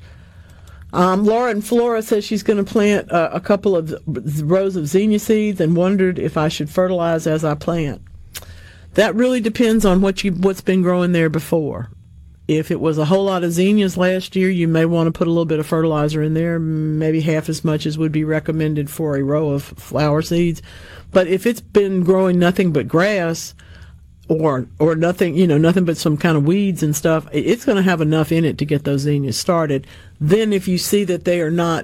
Um, Laura in Flora says she's going to plant uh, a couple of rows of zinnia seeds and wondered if I should fertilize as I plant. That really depends on what you what's been growing there before. If it was a whole lot of zinnias last year, you may want to put a little bit of fertilizer in there, maybe half as much as would be recommended for a row of flower seeds. But if it's been growing nothing but grass, or or nothing, you know, nothing but some kind of weeds and stuff, it's going to have enough in it to get those zinnias started. Then if you see that they are not,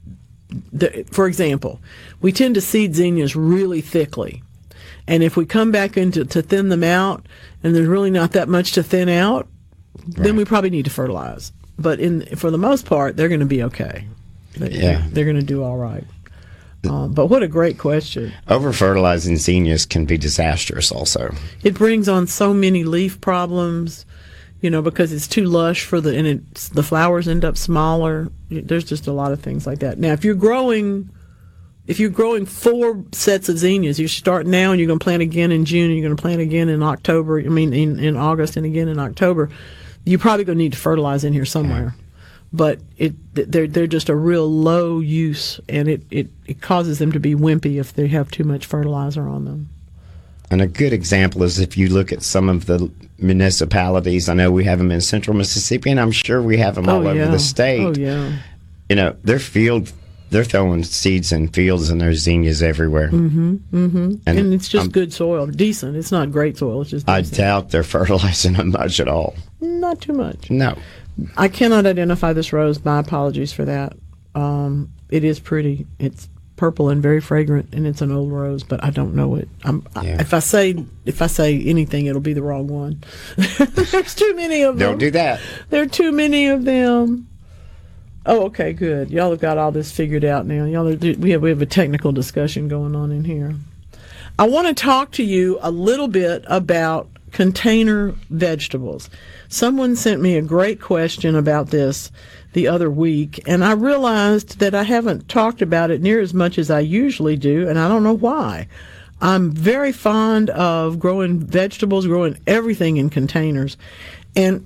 the, for example, we tend to seed zinnias really thickly. And if we come back into to thin them out, and there's really not that much to thin out, right, then we probably need to fertilize. But in for the most part, they're going to be okay. They, yeah. They're going to do all right. Um, but what a great question. Over-fertilizing zinnias can be disastrous also. It brings on so many leaf problems, you know, because it's too lush for the, and it's, the flowers end up smaller. There's just a lot of things like that. Now, if you're growing, if you're growing four sets of zinnias, you start now and you're going to plant again in June and you're going to plant again in October, I mean, in, in August and again in October, you're probably going to need to fertilize in here somewhere. But it they're they're just a real low use, and it, it, it causes them to be wimpy if they have too much fertilizer on them. And a good example is if you look at some of the municipalities. I know we have them in central Mississippi, and I'm sure we have them all oh, yeah. over the state. Oh, yeah. You know, their field, they're throwing seeds in fields, and there's zinnias everywhere. Mm-hmm, mm-hmm. And, And it's just I'm- good soil. Decent. It's not great soil. It's just I decent. doubt they're fertilizing them much at all. Not too much. No. I cannot identify this rose. My apologies for that. Um, it is pretty. It's purple and very fragrant, and it's an old rose, but I don't know it. I'm, Yeah. I, if I say if I say anything, it'll be the wrong one. There's too many of them. Don't do that. There are too many of them. Oh, okay, good. Y'all have got all this figured out now. Y'all are, we have we have a technical discussion going on in here. I want to talk to you a little bit about container vegetables. Someone sent me a great question about this the other week, and I realized that I haven't talked about it near as much as I usually do, and I don't know why. I'm very fond of growing vegetables, growing everything in containers. And,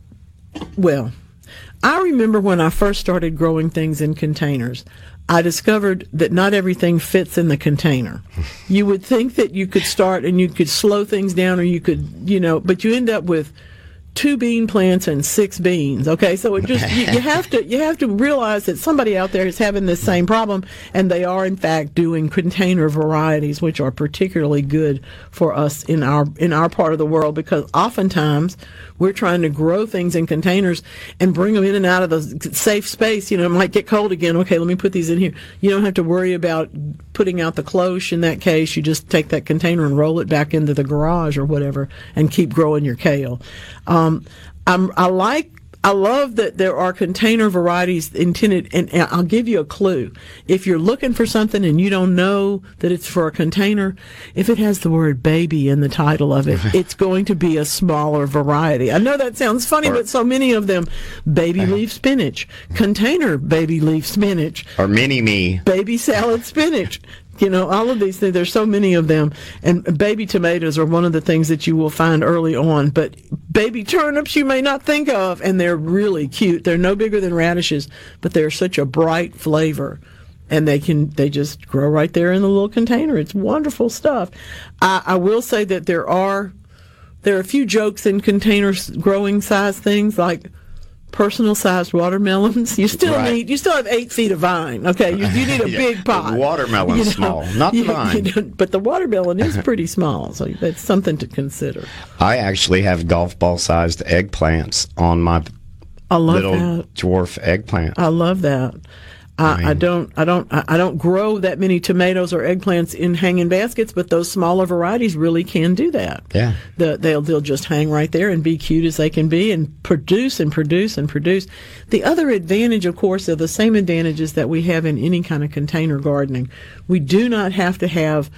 well, I remember when I first started growing things in containers, I discovered that not everything fits in the container. You would think that you could start and you could slow things down, or you could, you know, but you end up with two bean plants and six beans. Okay, so it just you, you have to you have to realize that somebody out there is having this same problem, and they are in fact doing container varieties, which are particularly good for us in our in our part of the world, because oftentimes we're trying to grow things in containers and bring them in and out of the safe space. You know, it might get cold again. Okay, let me put these in here. You don't have to worry about putting out the cloche in that case. You just take that container and roll it back into the garage or whatever and keep growing your kale. Um, I'm, I like, I love that there are container varieties intended, and, and I'll give you a clue. If you're looking for something and you don't know that it's for a container, if it has the word baby in the title of it, it's going to be a smaller variety. I know that sounds funny, Or- but so many of them, baby leaf spinach, container baby leaf spinach, Or mini-me. baby salad spinach. You know, all of these things, there's so many of them. And baby tomatoes are one of the things that you will find early on. But baby turnips you may not think of, and they're really cute. They're no bigger than radishes, but they're such a bright flavor. And they can, they just grow right there in the little container. It's wonderful stuff. I, I will say that there are, there are a few jokes in containers growing size things, like personal sized watermelons. You still Right. need, you still have eight feet of vine. Okay, you, you need a Yeah, big pot. the watermelon's You know, small, not the you- vine. you don't- but the watermelon is pretty small, so that's something to consider. I actually have golf ball sized eggplants on my I love little that. dwarf eggplant. I love that. I, I mean- don't, I don't, I I don't grow that many tomatoes or eggplants in hanging baskets, but those smaller varieties really can do that. Yeah. The, they'll they'll just hang right there and be cute as they can be, and produce and produce and produce. The other advantage, of course, are the same advantages that we have in any kind of container gardening. We do not have to have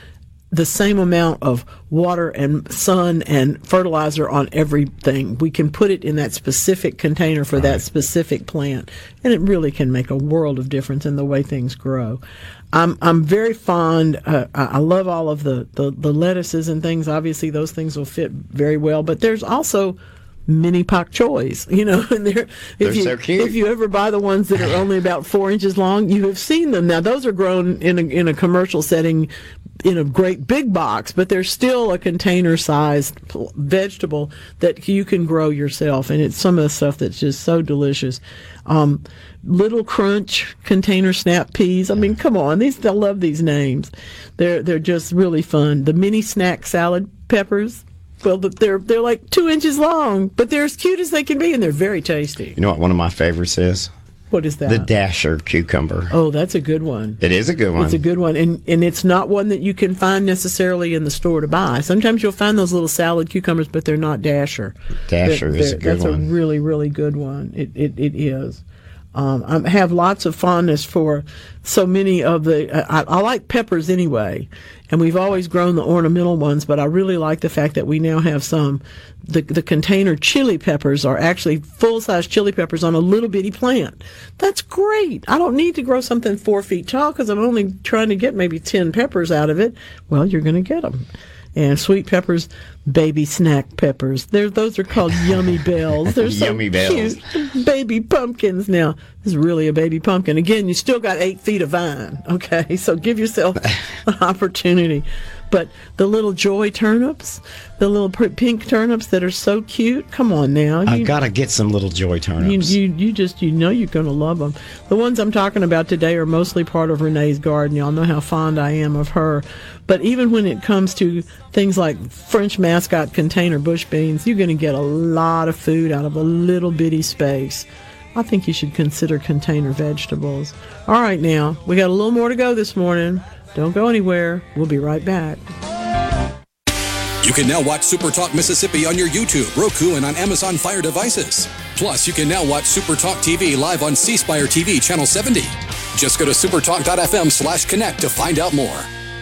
the same amount of water and sun and fertilizer on everything. We can put it in that specific container for that specific plant, and it really can make a world of difference in the way things grow. I'm I'm very fond. Uh, I I love all of the, the the lettuces and things. Obviously, those things will fit very well. But there's also mini pak choys, you know, and they're, if They're you, so cute. if you ever buy the ones that are only about four inches long, you have seen them. Now, those are grown in a, in a commercial setting in a great big box, but they're still a container-sized vegetable that you can grow yourself, and it's some of the stuff that's just so delicious. Um, Little Crunch container snap peas. I mean, come on, these I love these names. They're they're just really fun. The mini snack salad peppers. Well, they're they're like two inches long, but they're as cute as they can be, and they're very tasty. You know what one of my favorites is? What is that? The Dasher cucumber. Oh, that's a good one. It is a good one. It's a good one, and and it's not one that you can find necessarily in the store to buy. Sometimes you'll find those little salad cucumbers, but they're not Dasher. Dasher They're- is a they're- good that's one. That's a really, really good one. It it, it is. Um, I have lots of fondness for so many of the. I, I like peppers anyway, and we've always grown the ornamental ones. But I really like the fact that we now have some. The the container chili peppers are actually full size chili peppers on a little bitty plant. That's great. I don't need to grow something four feet tall because I'm only trying to get maybe ten peppers out of it. Well, you're going to get them. And sweet peppers, baby snack peppers. They're, those are called yummy bells. They're so Yummy bells. cute. Baby pumpkins. Now, this is really a baby pumpkin. Again, you still got eight feet of vine, okay? So give yourself an opportunity. But the little joy turnips, the little pr- pink turnips that are so cute, come on now. I've You- got to get some little joy you, turnips. you you just you know you're going to love them. The ones I'm talking about today are mostly part of Renee's garden. Y'all know how fond I am of her. But even when it comes to things like French mascot container bush beans, you're going to get a lot of food out of a little bitty space. I think you should consider container vegetables. All right, now we got a little more to go this morning. Don't go anywhere. We'll be right back. You can now watch Super Talk Mississippi on your YouTube, Roku, and on Amazon Fire devices. Plus, you can now watch Super Talk T V live on C Spire T V Channel seventy. Just go to supertalk.fm slash connect to find out more.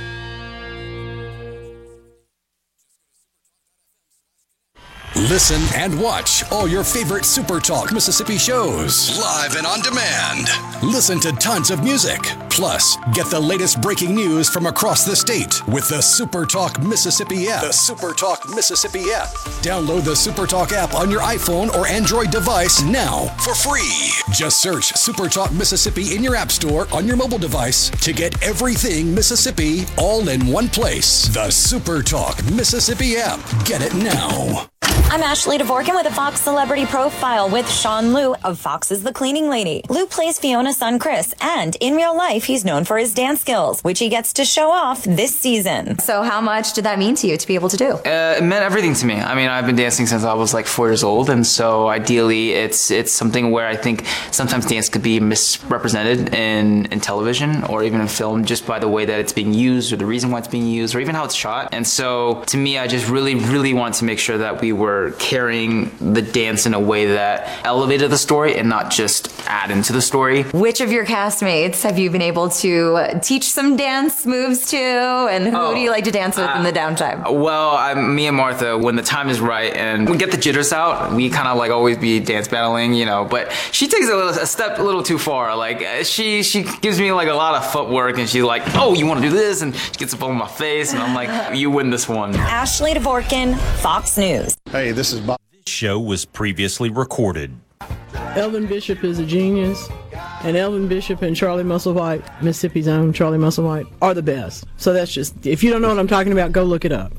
Listen and watch all your favorite Super Talk Mississippi shows live and on demand. Listen to tons of music. Plus, get the latest breaking news from across the state with the Super Talk Mississippi app. The Super Talk Mississippi app. Download the Super Talk app on your iPhone or Android device now for free. Just search Super Talk Mississippi in your app store on your mobile device to get everything Mississippi all in one place. The Super Talk Mississippi app. Get it now. I'm Ashley Dvorkin with a Fox Celebrity Profile with Sean Liu of Fox is the Cleaning Lady. Liu plays Fiona's son Chris, and in real life, he's known for his dance skills, which he gets to show off this season. So how much did that mean to you to be able to do? Uh, it meant everything to me. I mean, I've been dancing since I was like four years old, and so ideally, it's it's something where I think sometimes dance could be misrepresented in in television or even in film just by the way that it's being used or the reason why it's being used or even how it's shot. And so, to me, I just really, really wanted to make sure that we were carrying the dance in a way that elevated the story and not just add into the story. Which of your castmates have you been able to teach some dance moves to, and who Oh, do you like to dance with uh, in the downtime? Well, I'm, me and Martha, when the time is right and we get the jitters out, we kind of like always be dance battling, you know, but she takes a, little, a step a little too far. Like uh, she she gives me like a lot of footwork and she's like, oh, you want to do this? And she gets up on my face and I'm like, you win this one. Ashley Dvorkin, Fox News. Hey, this is Bob. This show was previously recorded. Elvin Bishop is a genius, and Elvin Bishop and Charlie Musselwhite, Mississippi's own Charlie Musselwhite, are the best. So that's just, if you don't know what I'm talking about, go look it up.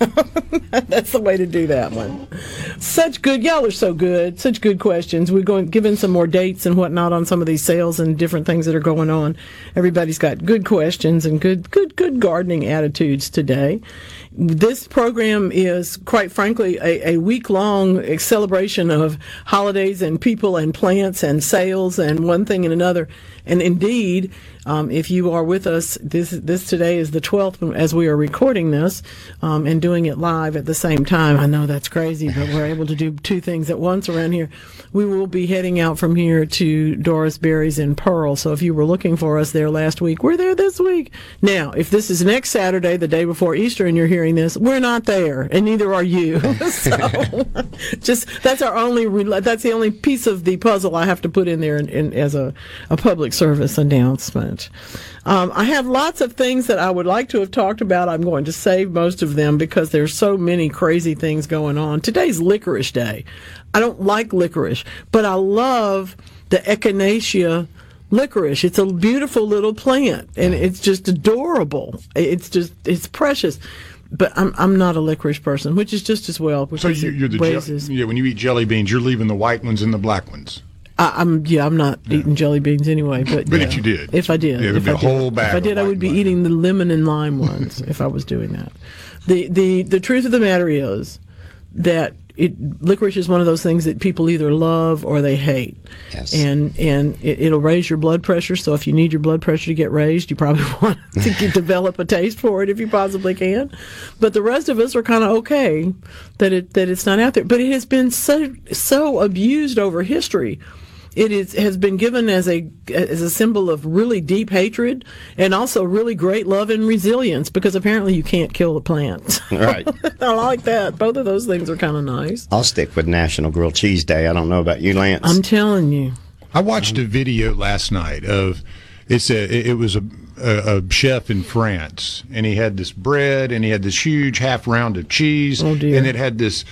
That's the way to do that one. Such good, y'all are so good, such good questions. We're going giving some more dates and whatnot on some of these sales and different things that are going on. Everybody's got good questions and good, good, good gardening attitudes today. This program is, quite frankly, a, a week-long celebration of holidays and people and plants and sales and one thing and one another. And indeed, um, if you are with us, this this today is the twelfth as we are recording this um, and doing it live at the same time. I know that's crazy, but we're able to do two things at once around here. We will be heading out from here to Doris Berry's in Pearl. So if you were looking for us there last week, we're there this week. Now, if this is next Saturday, the day before Easter, and you're hearing this, we're not there, and neither are you. So just that's our only that's the only piece of the puzzle I have to put in there in, in, as a, a public service announcement. Um, I have lots of things that I would like to have talked about. I'm going to save most of them because there's so many crazy things going on. Today's Licorice Day. I don't like licorice, but I love the echinacea licorice. It's a beautiful little plant, and it's just adorable. It's just it's precious. But I'm I'm not a licorice person, which is just as well. So you, you're the je- yeah. When you eat jelly beans, you're leaving the white ones and the black ones. I, I'm yeah. I'm not yeah. eating jelly beans anyway. But but yeah. if you did, if I did, yeah, if be I a did, whole bag if I did, I would be eating the lemon and lime ones if I was doing that. The the the truth of the matter is that it licorice is one of those things that people either love or they hate. Yes. And and it, it'll raise your blood pressure. So if you need your blood pressure to get raised, you probably want to get, develop a taste for it if you possibly can. But the rest of us are kind of okay that it that it's not out there. But it has been so so abused over history. It is, has been given as a as a symbol of really deep hatred and also really great love and resilience, because apparently you can't kill the plant. Right. I like that. Both of those things are kind of nice. I'll stick with National Grilled Cheese Day. I don't know about you, Lance. I'm telling you. I watched a video last night of it's a it was a, a, a chef in France, and he had this bread and he had this huge half round of cheese, oh dear. and it had this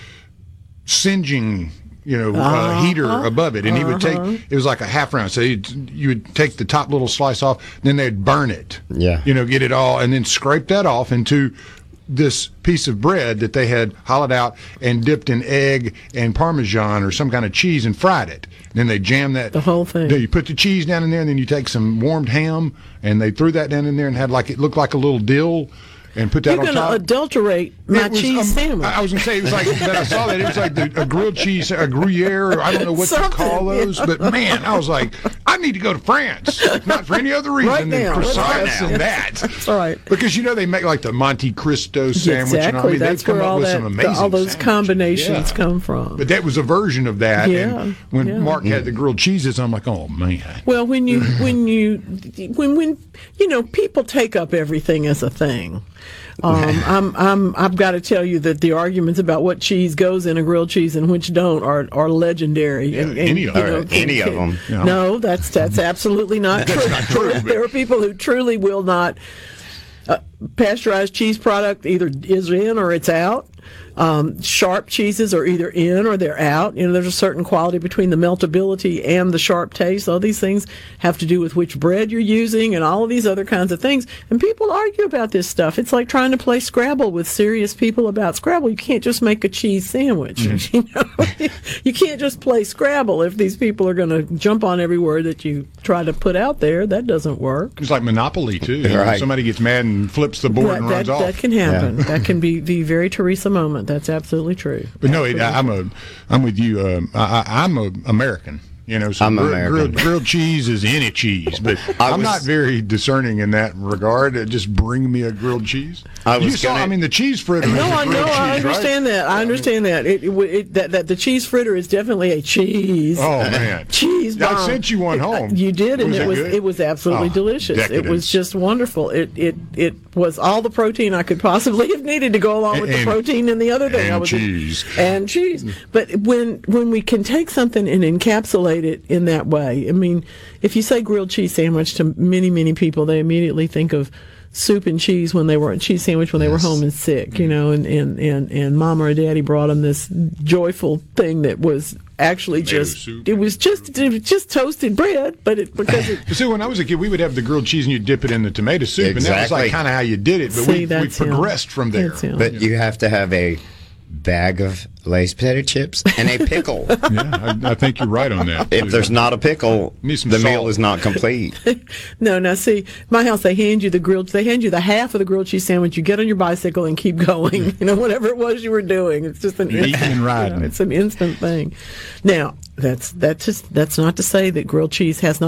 singeing, you know, uh-huh. uh, heater above it, and he would Uh-huh. take, it was like a half round, so you'd, you would take the top little slice off, then they'd burn it, yeah, you know, get it all, and then scrape that off into this piece of bread that they had hollowed out and dipped in egg and Parmesan or some kind of cheese and fried it. And then they jam that, the whole thing. Then you put the cheese down in there, and then you take some warmed ham, and they threw that down in there and had like, it looked like a little dill, and put that You're on going to top. adulterate my It was, cheese um, sandwich. I was going to say, it was like, that I saw that, it was like the, a grilled cheese, a Gruyere, or I don't know what Something, to call those, yeah. but man, I was like, I need to go to France, if not for any other reason Right than now. croissants Right and now. that. That's right. Because, you know, they make like the Monte Cristo sandwich. Exactly. And all. I mean, That's they've come where up all with that, some amazing all those sandwiches. combinations Yeah. come from. But that was a version of that. Yeah, And when yeah. Mark had the grilled cheeses, I'm like, oh, man. Well, when you when you when when you know people take up everything as a thing. Um, I'm I'm I've got to tell you that the arguments about what cheese goes in a grilled cheese and which don't are are legendary. Yeah, and, and, any of you them. know, Any of them. Yeah. No, that's that's absolutely not That's true. not true, but- There are people who truly will not. Uh, pasteurized cheese product either is in or it's out. Um, sharp cheeses are either in or they're out. You know, there's a certain quality between the meltability and the sharp taste. All these things have to do with which bread you're using and all of these other kinds of things. And people argue about this stuff. It's like trying to play Scrabble with serious people about Scrabble. You can't just make a cheese sandwich. Mm. You know, you can't just play Scrabble if these people are going to jump on every word that you try to put out there. That doesn't work. It's like Monopoly, too. Right. Somebody gets mad and flips the board That, and that, runs off. that can happen. Yeah. That can be the very Teresa moment. That's absolutely true. But no, it, I, I'm a, I'm with you. Um, I, I, I'm a American. You know, so I'm grill, American. grilled, grilled cheese is any cheese, but I I'm was- not very discerning in that regard. Uh, Just bring me a grilled cheese. I you was saw, gonna- I mean, the cheese fritter. No, is a I grilled know. cheese, I understand right? that. I understand that. It, it, it that that the cheese fritter is definitely a cheese. Oh man, cheese bomb. I sent you one home. You did, and Was it it was good? it was absolutely Oh, delicious. It decadence. was just wonderful. It it it was all the protein I could possibly have needed to go along with And- the protein and the other thing and I was cheese. and cheese. But when when we can take something and encapsulate it in that way, I mean, if you say grilled cheese sandwich to many many people, they immediately think of soup and cheese when they were cheese sandwich when they Yes. were home and sick, you know, and, and, and, and mom or daddy brought them this joyful thing that was actually Tomato just soup. it was just it was just toasted bread, but it because it You see, when I was a kid, we would have the grilled cheese and you dip it in the tomato soup, and that was Exactly. like kind of how you did it. But See, we, we that's him. progressed from there. That's him. But you have to have a bag of Lay's potato chips and a pickle. Yeah, I, I think you're right on that. If too. there's not a pickle, Need some the salt. meal is not complete. no now see my house they hand you the grilled they hand you the half of the grilled cheese sandwich, you get on your bicycle and keep going, you know, whatever it was you were doing. It's just an Eating instant, and riding. you know, it's an instant thing. Now that's that's just that's not to say that grilled cheese has not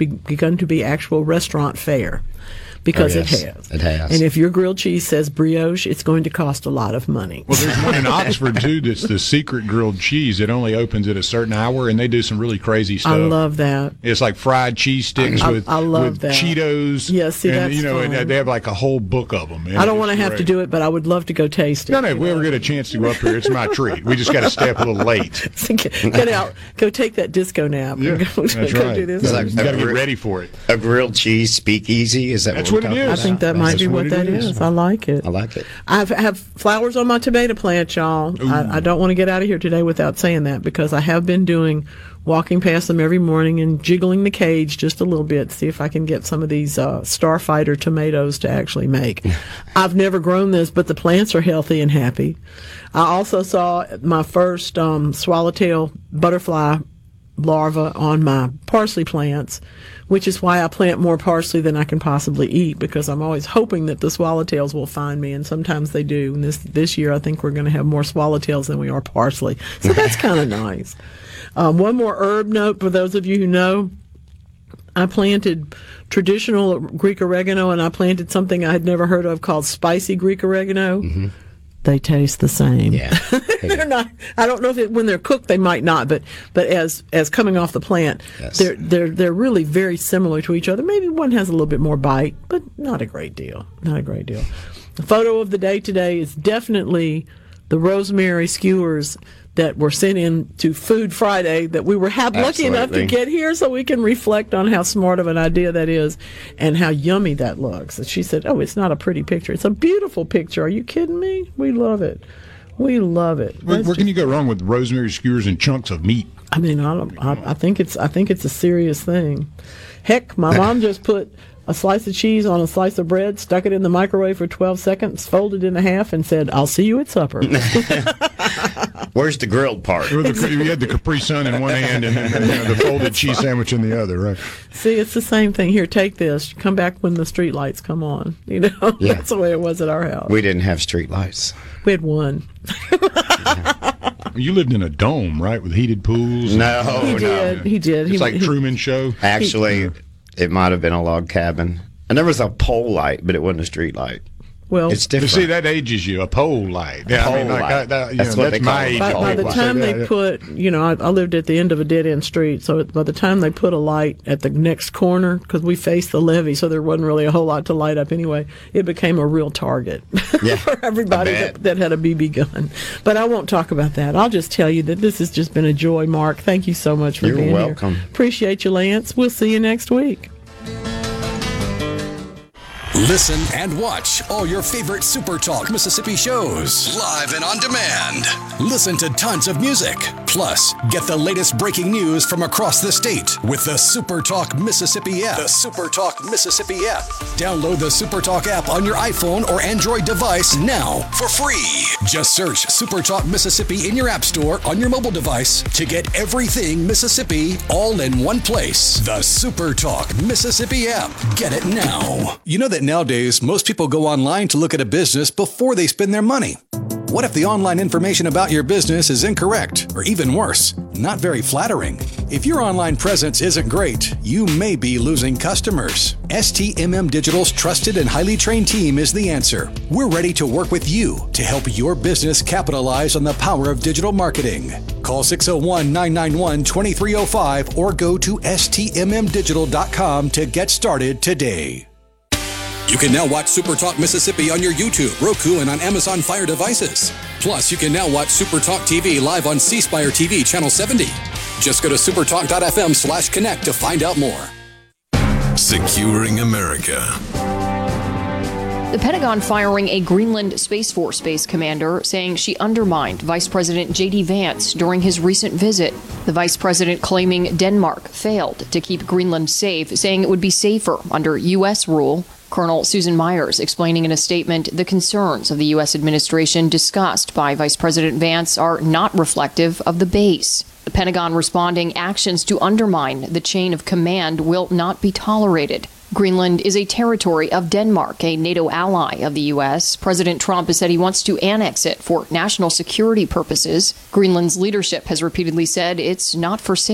be, begun to be actual restaurant fare. Because Oh, yes, it has. it has. And if your grilled cheese says brioche, it's going to cost a lot of money. Well, there's one in Oxford, too, that's the secret grilled cheese. It only opens at a certain hour, and they do some really crazy stuff. I love that. It's like fried cheese sticks I- with, I love with that. Cheetos. Yeah, see, and, that's you know, fun. and they have like a whole book of them. I don't want to have to do it, but I would love to go taste it. No, no, if we ever get a chance to go up here, it's my treat. We just got to step a little late. Get out, go take that disco nap. Yeah, and go, that's go right. do this. It's like- You gotta get ready for it. A grilled cheese speakeasy? Is that That's what, what we're it talking is. I think that about? might That's be what that is. I like it. I like it. I have flowers on my tomato plant, y'all. I, I don't want to get out of here today without saying that because I have been doing walking past them every morning and jiggling the cage just a little bit to see if I can get some of these uh, Starfighter tomatoes to actually make. I've never grown this, but the plants are healthy and happy. I also saw my first um, swallowtail butterfly larva on my parsley plants, which is why I plant more parsley than I can possibly eat because I'm always hoping that the swallowtails will find me, and sometimes they do. And this this year, I think we're going to have more swallowtails than we are parsley, so that's kind of nice. Um, one more herb note for those of you who know. I planted traditional Greek oregano, and I planted something I had never heard of called spicy Greek oregano. Mm-hmm. They taste the same. Yeah. They're not. I don't know if it, when they're cooked they might not, but but as as coming off the plant, Yes. they're they're they're really very similar to each other. Maybe one has a little bit more bite, but not a great deal. Not a great deal. The photo of the day today is definitely the rosemary skewers that were sent in to Food Friday that we were have lucky enough to Absolutely. get here, so we can reflect on how smart of an idea that is and how yummy that looks. And she said, "Oh, it's not a pretty picture; it's a beautiful picture. Are you kidding me? We love it. We love it." Where, That's where can you go wrong with rosemary skewers and chunks of meat? I mean, I, don't, I, I think it's I think it's a serious thing. Heck, my mom just put a slice of cheese on a slice of bread, stuck it in the microwave for twelve seconds, folded in half, and said, "I'll see you at supper." Where's the grilled part? You had the Capri Sun in one hand and then you know, the folded cheese sandwich in the other, right? See, it's the same thing. Here, take this. Come back when the street lights come on. You know, Yeah. that's the way it was at our house. We didn't have street lights. We had one. You lived in a dome, right, with heated pools? No, He no. did. He did. It's He- like he- Truman Show. Actually, it might have been a log cabin. And there was a pole light, but it wasn't a street light. Well, It's You different. see, that ages you. A pole light. Yeah, I mean, Pole like, light. I, that, you That's know, what that's they call my it. age. By, Pole by the light. time Yeah, they yeah. put, you know, I, I lived at the end of a dead end street, so by the time they put a light at the next corner, because we faced the levee, so there wasn't really a whole lot to light up anyway, it became a real target Yeah, for everybody I bet. that, that had a B B gun. But I won't talk about that. I'll just tell you that this has just been a joy, Mark. Thank you so much for You're being welcome. here. Appreciate you, Lance. We'll see you next week. Listen and watch all your favorite Super Talk Mississippi shows live and on demand. Listen to tons of music. Plus, get the latest breaking news from across the state with the Super Talk Mississippi app. The Super Talk Mississippi app. Download the Super Talk app on your iPhone or Android device now for free. Just search Super Talk Mississippi in your app store on your mobile device to get everything Mississippi all in one place. The Super Talk Mississippi app. Get it now. You know that nowadays most people go online to look at a business before they spend their money. What if the online information about your business is incorrect, or even worse, not very flattering? If your online presence isn't great, you may be losing customers. S T M M Digital's trusted and highly trained team is the answer. We're ready to work with you to help your business capitalize on the power of digital marketing. Call six oh one, nine nine one, two three oh five or go to S T M M digital dot com to get started today. You can now watch Super Talk Mississippi on your YouTube, Roku, and on Amazon Fire devices. Plus, you can now watch Super Talk T V live on C Spire T V Channel seventy. Just go to supertalk dot f m slash connect to find out more. Securing America. The Pentagon firing a Greenland Space Force base commander, saying she undermined Vice President J D Vance during his recent visit. The vice president claiming Denmark failed to keep Greenland safe, saying it would be safer under U S rule. Colonel Susan Myers explaining in a statement the concerns of the U S administration discussed by Vice President Vance are not reflective of the base. The Pentagon responding actions to undermine the chain of command will not be tolerated. Greenland is a territory of Denmark, a NATO ally of the U S. President Trump has said he wants to annex it for national security purposes. Greenland's leadership has repeatedly said it's not for sale.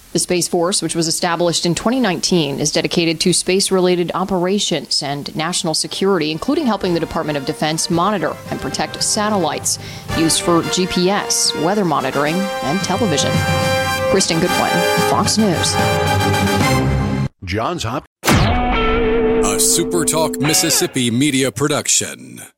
The Space Force, which was established in twenty nineteen, is dedicated to space-related operations and national security, including helping the Department of Defense monitor and protect satellites used for G P S, weather monitoring, and television. Kristen Goodwin, Fox News. Johns Hopkins. A SuperTalk Mississippi media production.